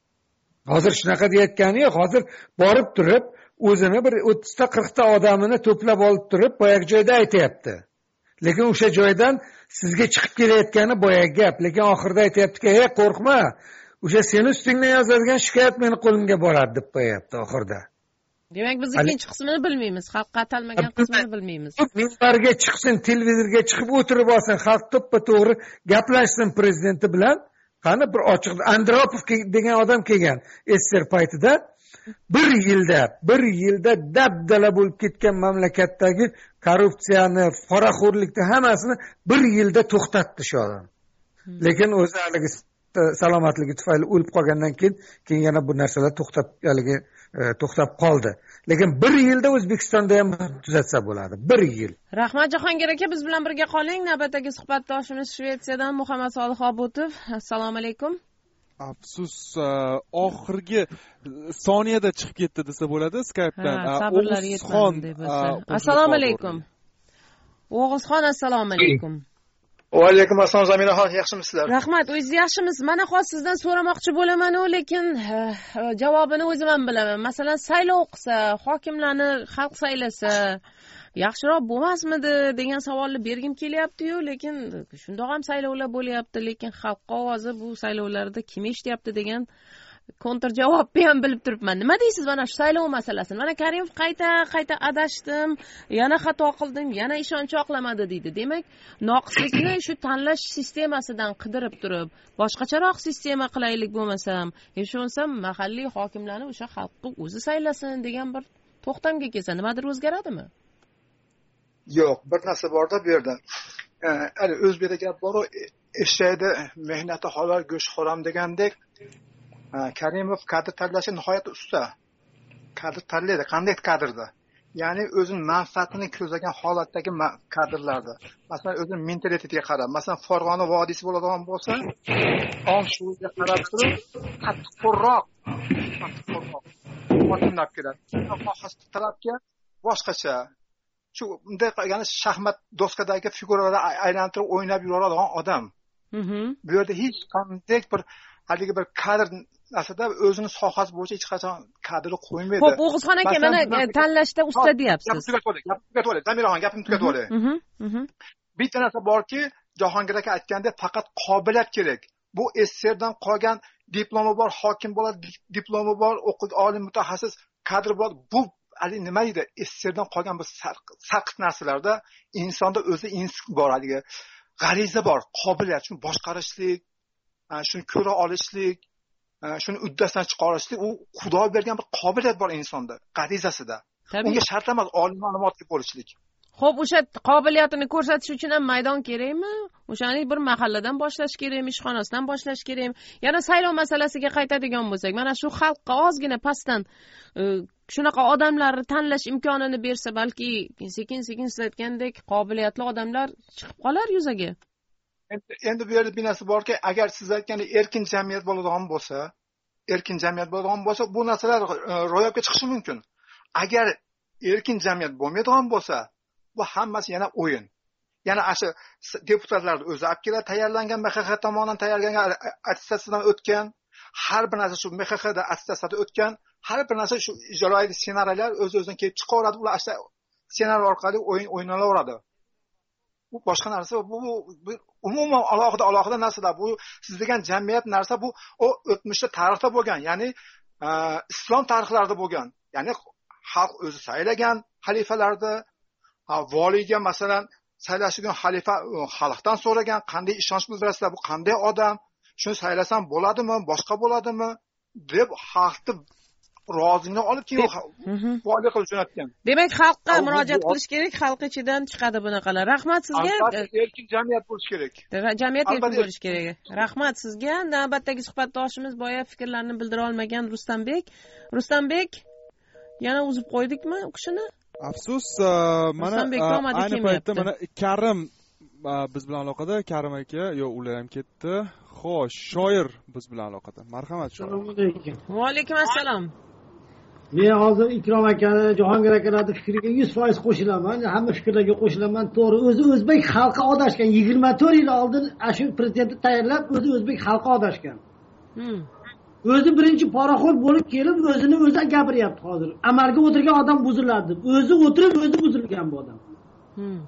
Hozir shunaqa deyotgani yo'q. Hozir borib turib, o'zini bir o'ttizta qirqta odamini to'plab olib turib, boyagi joyda aytayapti. Lekin o'sha joydan sizga chiqib kelayotgani boyagi gap. Lekin oxirida aytayapti-ki, "Ey, qo'rqma. O'sha seni ustingdan yozadigan shikoyat meni qo'limga boradi" deb qo'yapti oxirida. Demak, biz ikkinchi qismini bilmaymiz, xalqqa atalmagan qismini bilmaymiz. Minbarga chiqsin, televizorga chiqib o'tirib olsin, xalq to'ppa-to'g'ri gaplashsin prezidenti bilan. Qani bir ochiq Andropov degan odam kelgan S S R paytida bir yilda, bir yilda dabdala bo'lib ketgan mamlakatdagi korrupsiyani, poraxo'rlikni hammasini bir yilda to'xtatdi shu odam. Lekin o'zi haligi salomatligi tufayli o'lib qolgandan keyin keyin yana bu narsalar to'xtab haligi to'xtab qoldi. Lekin bir yilda O'zbekistonda ham tuzatsa bo'ladi. Bir yil. Rahmat Jahongir aka, biz bilan birga qoling. Navbatdagi suhbatdoshimiz Shvetsiyadan Muhammad Solih Obutov. Assalomu alaykum. Afsus, oxirgi soniyada chiqib ketdi desa bo'ladi Skype'dan. Sabrlar yetmadi deb bo'lsa. Assalomu alaykum. O'g'izxon, assalomu alaykum. Va alaykum assalom Zaminaxon, yaxshimisizlar? Rahmat, o'zingiz yaxshimisiz? Mana hozir sizdan so'ramoqchi bo'laman-u, lekin javobini o'zim ham bilaman. Masalan, saylov qilsa, hokimlarni xalq saylasa, yaxshiroq bo'lmasmidi degan savolni bergim kelyapti-yu, lekin shundoq ham saylovlar bo'lyapti, lekin xalqqa ovozi bu saylovlarda kim eshityapti degan kontr javobni ham bilib turibman. Nima deysiz mana shu saylov masalasini? Mana Karimov qayta qayta adashdim, yana xato qildim, yana ishonch oqlamadi deydi. Demak, noqislikni shu tanlash sistemasidan qidirib turib, boshqacharoq sistema qilaylik bo'lmasam, hech bo'lmasa mahalliy hokimlarni o'sha xalqqa o'zi saylasin degan bir to'xtamga kelsa, nimadir o'zgaradimi? Yo'q, bir narsa borda bu yerda. Hali o'zbekda gap bor-ku, eshakda mehnati halol, go'sht harom degandek, Karimov kadr tanlashi nihoyatda usta. Kadr tanlaydi, qanday kadrda? Ya'ni o'zining manfaatini ko'zlagan holatdagi kadrlarda. Masalan, o'zining mentalitetiga qarab, masalan, Farg'ona vodiysi bo'ladigan bo'lsa, Onshuga qarab turib, qattiqroq, qattiqroq o'tinlab keladi. Xohas tarafga boshqacha. Shu bunday qilgani shaxmat doskadagi figuralarni aylantirib o'ynab yuradigan odam. Bu yerda hech qanday bir haligi bir kadr aslida o'zini sohasi bo'yicha hech qachon kadr qo'ymaydi. Xo'p, O'g'izxon aka, mana tanlashda usta deyapsiz. Gapni tugatib olay, gapni tugatib olay. Zamiraxon, gapni tugatib olay. Bitta narsa borki, Jahongir aka aytgandek, faqat qobiliyat kerak. Bu S S R dan qolgan diplomi bor, hokim bo'ladi, diplomi bor, o'qib olim mutaxassis kadr bor. Bu ali nima edi? S S R dan qolgan bir saqit narsalarda insonda o'zi instinkt bor, haligi g'ariza bor, qobiliyat, shuni boshqarishlik, shuni ko'ra olishlik, shuni uddasidan chiqarishlik, u Xudo bergan bir qobiliyat bor insonda, g'arizasida. Unga shart emas olim ma'lumotli bo'lishlik. Xo'p, o'sha qobiliyatini ko'rsatish uchun ham maydon kerakmi? O'shani bir mahalladan boshlash kerakmi, ishxonasidan boshlash kerakmi? Yana saylov masalasiga qaytadigan bo'lsak, mana shu xalqqa ozgina pastdan shunaqa odamlarni tanlash imkonini bersa, balki sekin-sekin siz aytgandek qobiliyatli odamlar chiqib qolar yuzaga. Endi bu yerda bir narsa borki, agar siz aytgandek erkin jamiyat bo'ladigan bo'lsa, erkin jamiyat bo'ladigan bo'lsa, bu narsalar ro'yobga chiqishi mumkin. Agar erkin jamiyat bo'lmaydigan bo'lsa, bu hammasi yana o'yin. Yana ashu deputatlarni o'zi olib keladi, tayyorlangan M X X tomonidan tayyorlangan attestatsiyadan o'tgan, har bir narsa shu M X Xda attestatsiyadan o'tgan, har bir narsa shu ijroiy ssenariylar o'z-o'zidan kelib chiqaveradi, ular ashu ssenariy orqali o'yin o'ynalaveradi. Bu boshqa narsa, bu umuman alohida alohida narsalar. Bu siz degan jamiyat narsa, bu o o'tmishda tarixda bo'lgan, ya'ni islom tarixlarida bo'lgan. Ya'ni xalq o'zi saylagan xalifalarda, voliyga masalan saylashgan xalifa xalqdan so'ragan, qanday ishonch bildirasizlar, bu qanday odam, shuni saylasam bo'ladimi, boshqa bo'ladimi deb xalqni roziligini olib keyin voliy qilib jo'natgan. Demak, xalqqa murojaat qilish kerak, xalq ichidan chiqadi bunaqalar. Rahmat sizga. Erkin jamiyat bo'lish kerak. Jamiyat erkin bo'lish kerak. Rahmat sizga. Navbatdagi suhbatdoshimiz boya fikrlarini bildira olmagan Rustambek. Rustambek, yana uzib qo'ydikmi u kishini? Afsus, mana ayni paytda mana Karim biz bilan aloqada. Karim aka, yo'q, ular ham ketdi. Xo'sh, shoir biz bilan aloqada. Marhamat, shoir. Assalomu alaykum. Va alaykum assalom. Men hozir Ikrom akani, Jahongir akalarning fikriga yuz foiz qo'shilaman. Hamma fikrlarga qo'shilaman. To'g'ri, o'zi o'zbek xalqi adashgan. yigirma to'rt yil oldin shu prezidentni tayyorlab, o'zi o'zbek xalqi adashgan. Hmm. O'zi birinchi poraxo'r bo'lib kelib, o'zini o'zi gapiryapti hozir. Amalga o'tirgan odam buziladi. O'zi o'tirib, o'zi buzilgan bu odam. Hmm.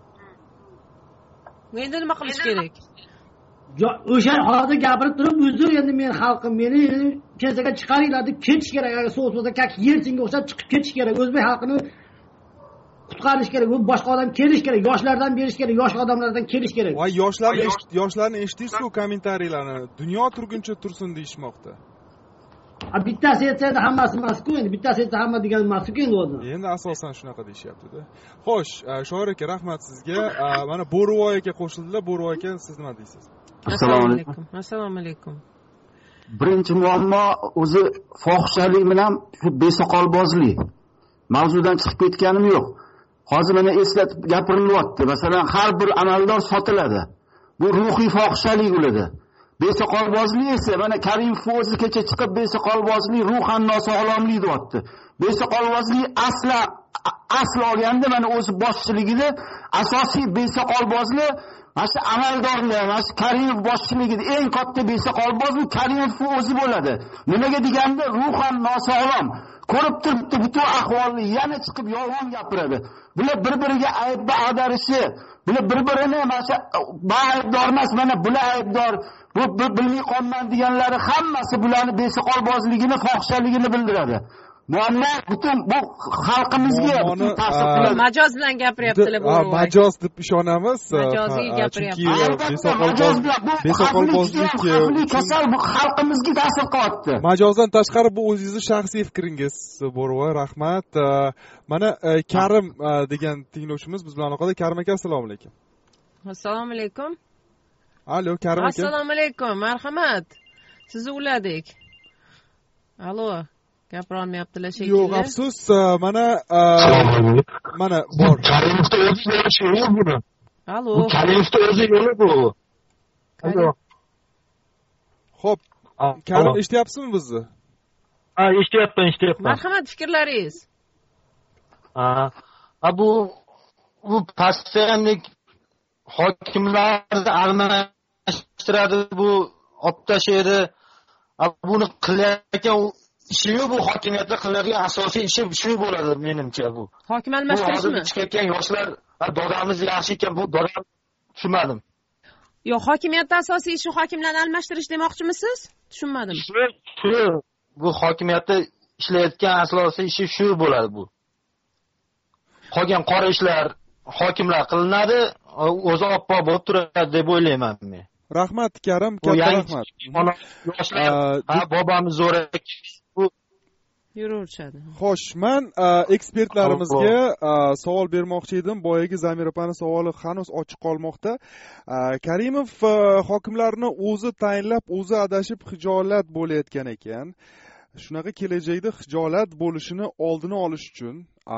Endi nima qilish kerak? O'sha hozir gapirib turib, uzr, endi men xalqim, meni kesaga chiqaringlar deb ketish kerak. Agar so'z bo'lsa, kak yersinga o'xshab chiqib ketish kerak. O'zbek xalqini qutqarish kerak. Bu boshqa odam kelish kerak. Yoshlardan berish kerak. Yosh odamlardan kelish kerak. Voy, yoshlar yoshlarni eshitdingizku kommentariylarni. Dunyo turguncha tursin deyishmoqda. A bittasi aytsa hammasi emas-ku, endi bittasi aytsa hamma degan emas-ku endi o'zi. Endi asosan shunaqa deyishyapti-da. Xo'sh, Shoir aka, rahmat sizga. Mana Bo'rivoy aka qo'shildilar. Bo'rivoy aka, siz nima deysiz? Assalomu alaykum. Assalomu alaykum. Birinchi muammo o'zi fohishalik bilan shu besoqolbozlik. Mavzudan chiqib ketganim yo'q. Hozir mana eslatib gapirilyapti. Masalan, har bir amaldor sotiladi. Bu ruhiy fohishalik bo'ladi. Besoqolbozlik esa mana Karimov o'zi kecha chiqib besoqolbozlik ruhan nosog'lomlik deyapti. Besoqolbozlik asla asli olganda mana o'zi boshchiligida asosiy besoqolbozlik mana shu amaldorlar, mana shu Karimov boshchiligida eng katta besoqolboz bu Karimov o'zi bo'ladi. Nimaga deganda ruhan nosog'lom. Ko'rib turibdi butun ahvolni, yana chiqib yolg'on gapiradi. Bular bir-biriga aybda ag'darishi, bular bir-birini mana shu aybdor emas, mana bular aybdor. Bu bilmay qolman deganlari hammasi bularni besoqolbozligini, fohishaligini bildiradi. Muammo butun bu xalqimizga butun ta'sir qiladi. Majoz bilan gapiryaptilar bu. Majoz deb ishonamiz. Majoziy gapiryapti. Besoqolboz, besoqolbozlik kasal bu xalqimizga ta'sir qilyapti. Majozdan tashqari bu o'zingizning shaxsiy fikringiz, Bo'rivoy, rahmat. Mana Karim degan tinglovchimiz biz bilan aloqada. Karim aka, assalomu alaykum. Assalomu alaykum. Alo, Karim aka. Assalomu alaykum, marhamat. Sizni uladik. Allo, gapira olmayaptilar shekilli. Yo'q, afsus, mana mana bor. Karimovda o'zi yo'li buni. Allo. Bu Karimovda o'zi yo'li bu. Allo. Xo'p, Karim eshityapsizmi bizni? Ha, eshityapman, eshityapman. Marhamat, fikrlaringiz. Ha, bu bu постоянник hokimlarni almashtiradi, bu olib tashlaydi. Buni qilayotgan ishi yo'q, bu hokimiyatda qilinadigan asosiy ishi shu bo'ladi menimcha bu. Hokim almashtirishmi? Hozir chiqayotgan yoshlar, dodamiz yaxshi ekan, bu dodam tushunmadim. Yo'q, hokimiyatda asosiy ishi hokimlarni almashtirish demoqchimisiz? Tushunmadim. Shu, bu hokimiyatda ishlayotgan asosiy ishi shu bo'ladi bu. Qolgan qora ishlar hokimlar qilinadi, o'zi oppo bo'lib turadi deb o'ylayman men. Rahmat Karim, katta rahmat. Yoshlar, ha, bobomiz zo'rak. Yuraverishadi. Xo'sh, men ekspertlarimizga savol bermoqchi edim. Boyagi Zamir opaning savoli hanuz ochiq qolmoqda. Karimov hokimlarni o'zi tayinlab, o'zi adashib hijolat bo'layotgan ekan. Shunaqa kelajakda hijolat bo'lishini oldini olish uchun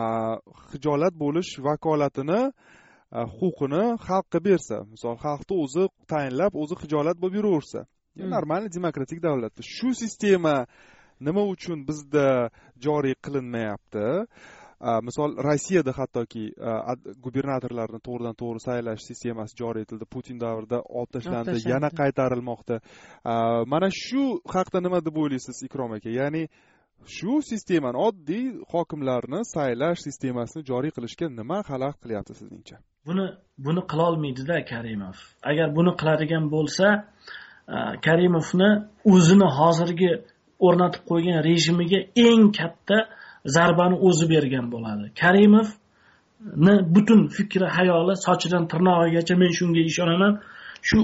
hijolat bo'lish vakolatini, huquqini xalqqa bersa, misol xalqni o'zi tayinlab, o'zi hijolat bo'lib yuraversa, normal demokratik davlatda shu sistema nima uchun bizda joriy qilinmayapti? Misol Rossiyada hattoki gubernatorlarni to'g'ridan to'g'ri saylash sistemasi joriy etildi, Putin davrida olib tashlandi, yana qaytarilmoqda. Mana shu haqda nima deb o'ylaysiz, Ikrom aka? Ya'ni shu sistemani, oddiy hokimlarni saylash sistemasini joriy qilishga nima xalaqit qilyapti sizningcha? Buni buni qila olmaydi-da Karimov. Agar buni qiladigan bo'lsa, Karimovni o'zini hozirgi o'rnatib qo'ygan rejimiga eng katta zarbani o'zi bergan bo'ladi. Karimovni butun fikri, hayoli, sochidan tirnog'igacha men shunga ishonaman. Shu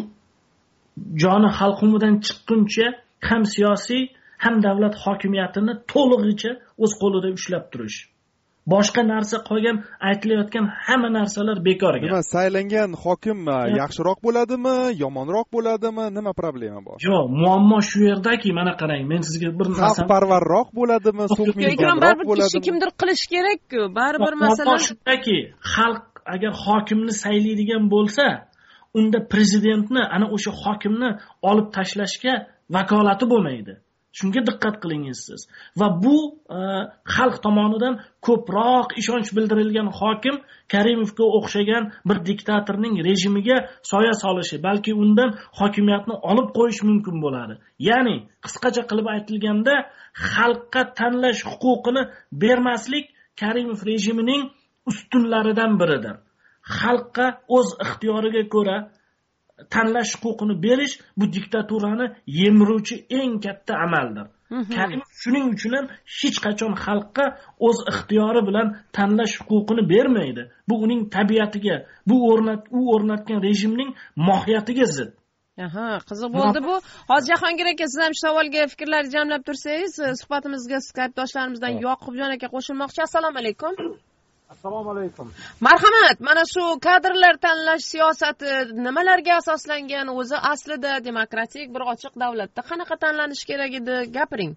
joni halqumidan chiqquncha ham siyosiy, ham davlat hokimiyatini to'lig'icha o'z qo'lida ushlab turish. Boshqa narsa qolgan, aytilayotgan hamma narsalar bekorga. Nima, saylangan hokim yaxshiroq bo'ladimi, yomonroq bo'ladimi? Nima problema bor? Yo'q, muammo shu yerdaki, mana qarang, men sizga bir narsa xalqparvarroq bo'ladimi, so'kmaydiganroq bo'ladimi? Kimdir qilish kerak-ku, baribir masala muammo shundaki, xalq agar hokimni saylaydigan bo'lsa, unda prezidentni, ana o'sha hokimni olib tashlashga vakolati bo'lmaydi. Shunga diqqat qilingiz siz. Va bu xalq tomonidan ko'proq ishonch bildirilgan hokim Karimovga o'xshagan bir diktatorning rejimiga soya solishi, balki undan hokimiyatni olib qo'yish mumkin bo'ladi. Ya'ni qisqacha qilib aytilganda, xalqqa tanlash huquqini bermaslik Karimov rejimining ustunlaridan biridir. Xalqqa o'z ixtiyoriga ko'ra tanlash huquqini berish bu diktaturani yemiruvchi eng katta amaldir. Karimov shuning uchun ham hech qachon xalqqa o'z ixtiyori bilan tanlash huquqini bermaydi. Bu uning tabiatiga, bu o'rnat u o'rnatgan rejimning mohiyatiga zid. Aha, qiziq bo'ldi bu. Hozir Jahongir aka, siz ham shu savolga fikrlaringizni jamlab tursangiz, suhbatimizga Skype doshlarimizdan Yoqubjon aka qo'shilmoqchi. Assalomu alaykum. Assalomu alaykum. Marhamat, mana shu kadrlar tanlash siyosati nimalarga asoslangan? O'zi aslida demokratik bir ochiq davlatda qanaqa tanlanish kerak edi? Gapiring.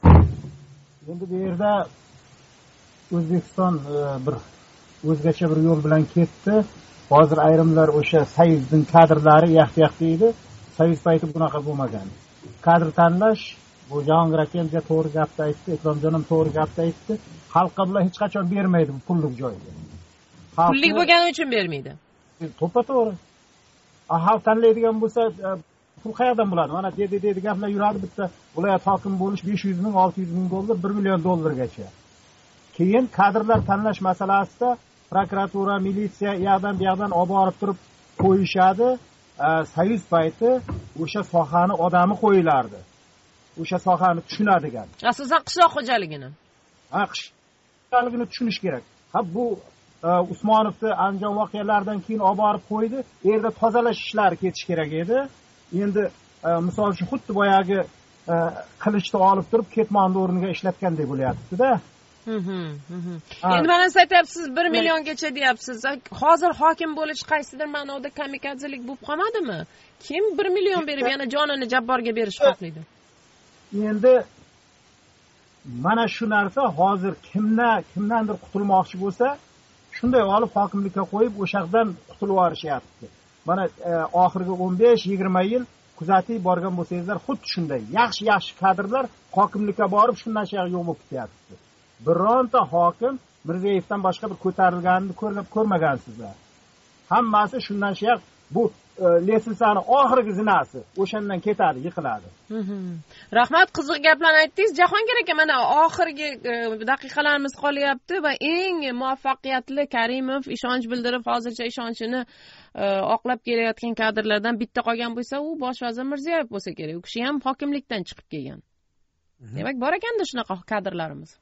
Endi bu yerda O'zbekiston bir o'zgacha bir yo'l bilan ketdi. Hozir ayrimlar o'sha Soyuzning kadrlari yaxshi-yaxshi deydi. Soyuz payti bunaqa bo'lmagan. Kadr tanlash bu Jahongir aka ham to'g'ri gapni aytdi, Ikromjon ham to'g'ri gapni aytdi. Xalqqa bular hech qachon bermaydi bu pullik joyga. Pullik bo'lgani uchun bermaydi. To'ppa-to'g'ri. Xalq tanlaydigan bo'lsa, pul qayerdan bo'ladi? Mana dedi dedi gaplar yuradi, bitta viloyat hokimi bo'lish besh yuz ming, olti yuz ming dollar, bir million dollargacha. Keyin kadrlar tanlash masalasida prokuratura, militsiya u yoqdan bu yoqdan olib borib turib qo'yishadi. Soyuz payti o'sha sohani odami qo'yilardi. O'sha sohani tushunadigan. Asosan qishloq xo'jaligini. Ha, qishloqligini tushunish kerak. Ha, bu Usmonovni Andijon voqealaridan keyin olib borib qo'ydi. U yerda tozalash ishlari ketish kerak edi. Endi misol uchun xuddi boyagi qilichni olib turib ketmonni o'rniga ishlatgandek bo'lyapti-da. Endi mana siz aytyapsiz bir milliongacha deyapsiz. Hozir hokim bo'lish qaysidir ma'noda kamikadzelik bo'lib qolmadimi? Kim bir million berib yana jonini jabborga berish xohlaydi? Endi mana shu narsa hozir kimda kimdandir qutulmoqchi bo'lsa shunday olib hokimlikka qo'yib o'sha yoqdan qutulib yuborishyapti. Mana oxirgi o'n besh yigirma yil kuzatib borgan bo'lsangizlar xuddi shunday yaxshi yaxshi kadrlar hokimlikka borib shundan shu yoq yo'q bo'lib ketyapti. Bironta hokim Mirzayevdan boshqa bir ko'tarilganini ko'rib ko'rmagansizlar. Hammasi shundan shu yoq bu lesensani oxirgi zinasi o'shandan ketadi, yiqiladi. Rahmat, qiziq gaplarni aytdingiz. Jahongir aka, mana oxirgi daqiqalarimiz qolyapti va eng muvaffaqiyatli Karimov ishonch bildirib, hozircha ishonchini oqlab kelayotgan kadrlardan bitta qolgan bo'lsa, u bosh vazir Mirziyoyev bo'lsa kerak. U kishi ham hokimlikdan chiqib kelgan. Demak, bor ekanda shunaqa kadrlarimiz.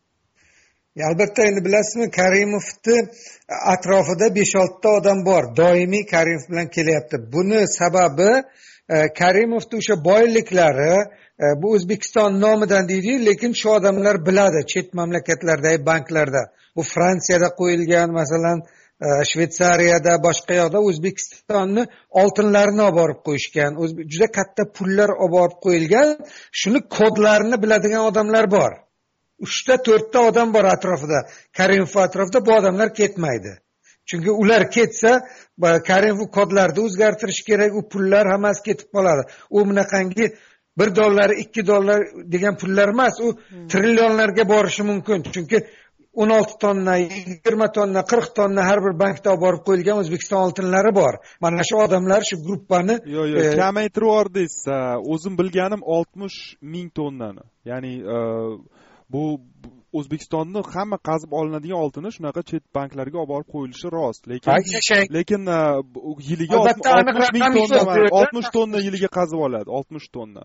Albatta, endi bilasizmi, Karimovni atrofida besh olti odam bor. Doimiy Karimov bilan kelyapti. Buni sababi Karimovni o'sha boyliklari bu O'zbekiston nomidan deydi, lekin shu odamlar biladi chet mamlakatlardagi banklarda. Bu Fransiyada qo'yilgan, masalan, Shvetsariyada, boshqa yoqda O'zbekistonni oltinlarini olib borib qo'yishgan. Juda katta pullar olib borib qo'yilgan. Shuni kodlarini biladigan odamlar bor. uchta to'rtta odam bor atrofida. Karimov atrofida bu odamlar ketmaydi. Chunki ular ketsa, Karimov kodlarni o'zgartirish kerak, u pullar hammasi ketib qoladi. U bunaqangi bir dollar, ikki dollar degan pullar emas, u trillionlarga borishi mumkin. Chunki o'n olti tonna, yigirma tonna, qirq tonna har bir bankda olib borib qo'yilgan O'zbekiston oltinlari bor. Mana shu odamlar shu gruppani yo'q, yo'q, kamaytirib yubordingiz. O'zim bilganim oltmish ming tonnani. Ya'ni bu O'zbekistonning hamma qazib olinadigan oltini shunaqa chet banklarga olib borib qo'yilishi rost, lekin lekin yiliga oltmish ming tonna oltmish tonna yiliga qazib oladi, oltmish tonna.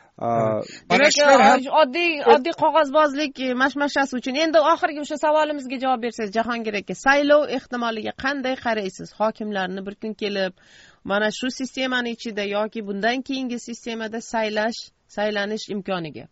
Demak, oddiy oddiy qog'ozbozlik mashmashasi uchun endi oxirgi o'sha savolimizga javob bersangiz, Jahongir aka, saylov ehtimoliga qanday qaraysiz? Hokimlarni bir kun kelib mana shu sistemaning ichida yoki bundan keyingi sistemada saylash, saylanish imkoniga?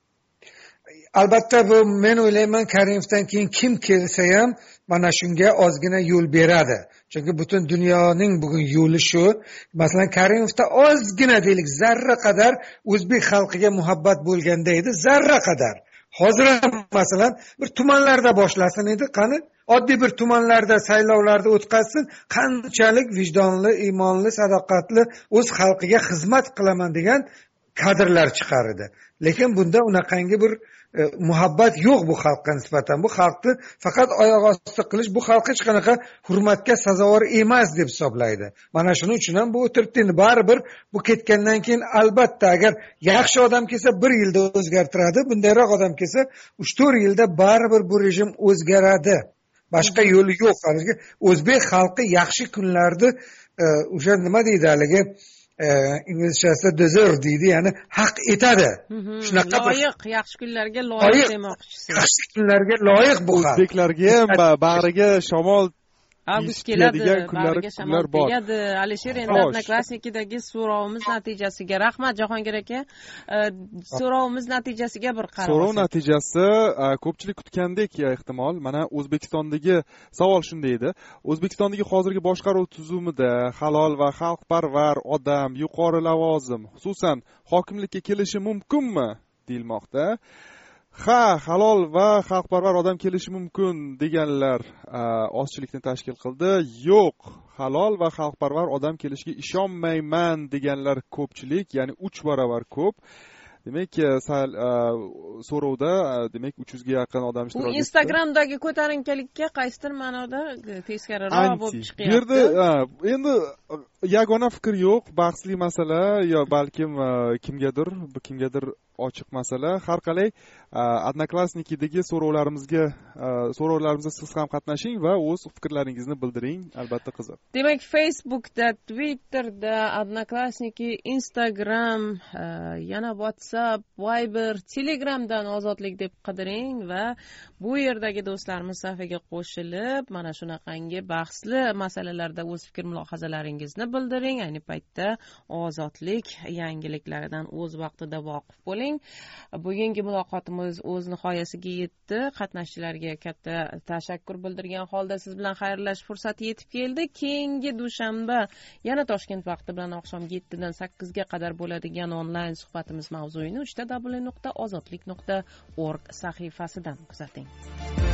Albatta, bu men o'ylayman Karimovdan keyin kim kelsa ham mana shunga ozgina yo'l beradi. Chunki butun dunyoning bugun yo'li shu. Masalan, Karimovda ozgina deylik zarra qadar o'zbek xalqiga muhabbat bo'lganda edi, zarra qadar. Hozir ham masalan bir tumanlarda boshlasin edi, qani oddiy bir tumanlarda saylovlarda o'tkazsin, qanchalik vijdonli, iymonli, sadoqatli o'z xalqiga xizmat qilaman degan kadrlar chiqar edi. Lekin bunda unaqangi bir e, muhabbat yo'q bu xalqqa nisbatan. Bu xalqni faqat oyoq osti qilish, bu xalq hech qanaqa hurmatga sazovor emas deb hisoblaydi. Mana shuning uchun ham bu o'tiribdi. Baribir bu ketgandan keyin albatta agar yaxshi odam kelsa bir yilda o'zgartiradi, bundayroq odam kelsa uch to'rt yilda baribir bu rejim o'zgaradi. Boshqa yo'li yo'q. O'zbek xalqi yaxshi kunlarni o'sha nima deydi haligi inglizchasida deserve deydi, ya'ni haq etadi. Shunaqa loyiq, yaxshi kunlarga loyiq demoqchisiz. Yaxshi kunlarga loyiq bu xalq. O'zbeklarga ham bag'riga shamol avgust keladi, bag'riga shamol tegadi. Alisher, endi Odnoklassnikidagi so'rovimiz natijasiga rahmat. Jahongir aka, so'rovimiz natijasiga bir qarab. So'rov natijasi ko'pchilik kutgandek ehtimol. Mana O'zbekistondagi savol shunday edi. O'zbekistondagi hozirgi boshqaruv tuzumida halol va xalqparvar odam, yuqori lavozim, xususan hokimlikka kelishi mumkinmi deyilmoqda. Ha, halol va xalqparvar odam kelishi mumkin deganlar ozchilikni tashkil qildi. Yo'q, halol va xalqparvar odam kelishiga ishonmayman deganlar ko'pchilik, ya'ni uch barobar ko'p. Demak, so'rovda demak uch yuzga yaqin odam ishtirok etdi. Bu Instagramdagi ko'tarinkilikka qaysidir ma'noda teskariroq bo'lib chiqyapti. Bu yerda endi yagona fikr yo'q, bahsli masala yo balkim kimgadir, kimgadir ochiq masala. Har qalay Odnoklassnikidagi so'rovlarimizga so'rovlarimizda siz ham qatnashing va o'z fikrlaringizni bildiring, albatta qiziq. Demak, Facebookda, Twitterda, Odnoklassniki, Instagram, yana WhatsApp, Viber, Telegramdan Ozodlik deb qidiring va bu yerdagi do'stlarimiz safiga qo'shilib, mana shunaqangi bahsli masalalarda o'z fikr mulohazalaringizni bildiring. Ayni paytda ozodlik yangiliklaridan o'z vaqtida voqif bo'ling. Bugungi muloqotimiz o'z nihoyasiga yetdi. Qatnashchilarga katta tashakkur bildirgan holda siz bilan xayrlashish fursati yetib keldi. Keyingi dushanba yana Toshkent vaqti bilan oqshom yettidan sakkizga qadar bo'ladigan onlayn suhbatimiz mavzuyini uch ta w nuqta ozodlik nuqta org sahifasidan kuzating.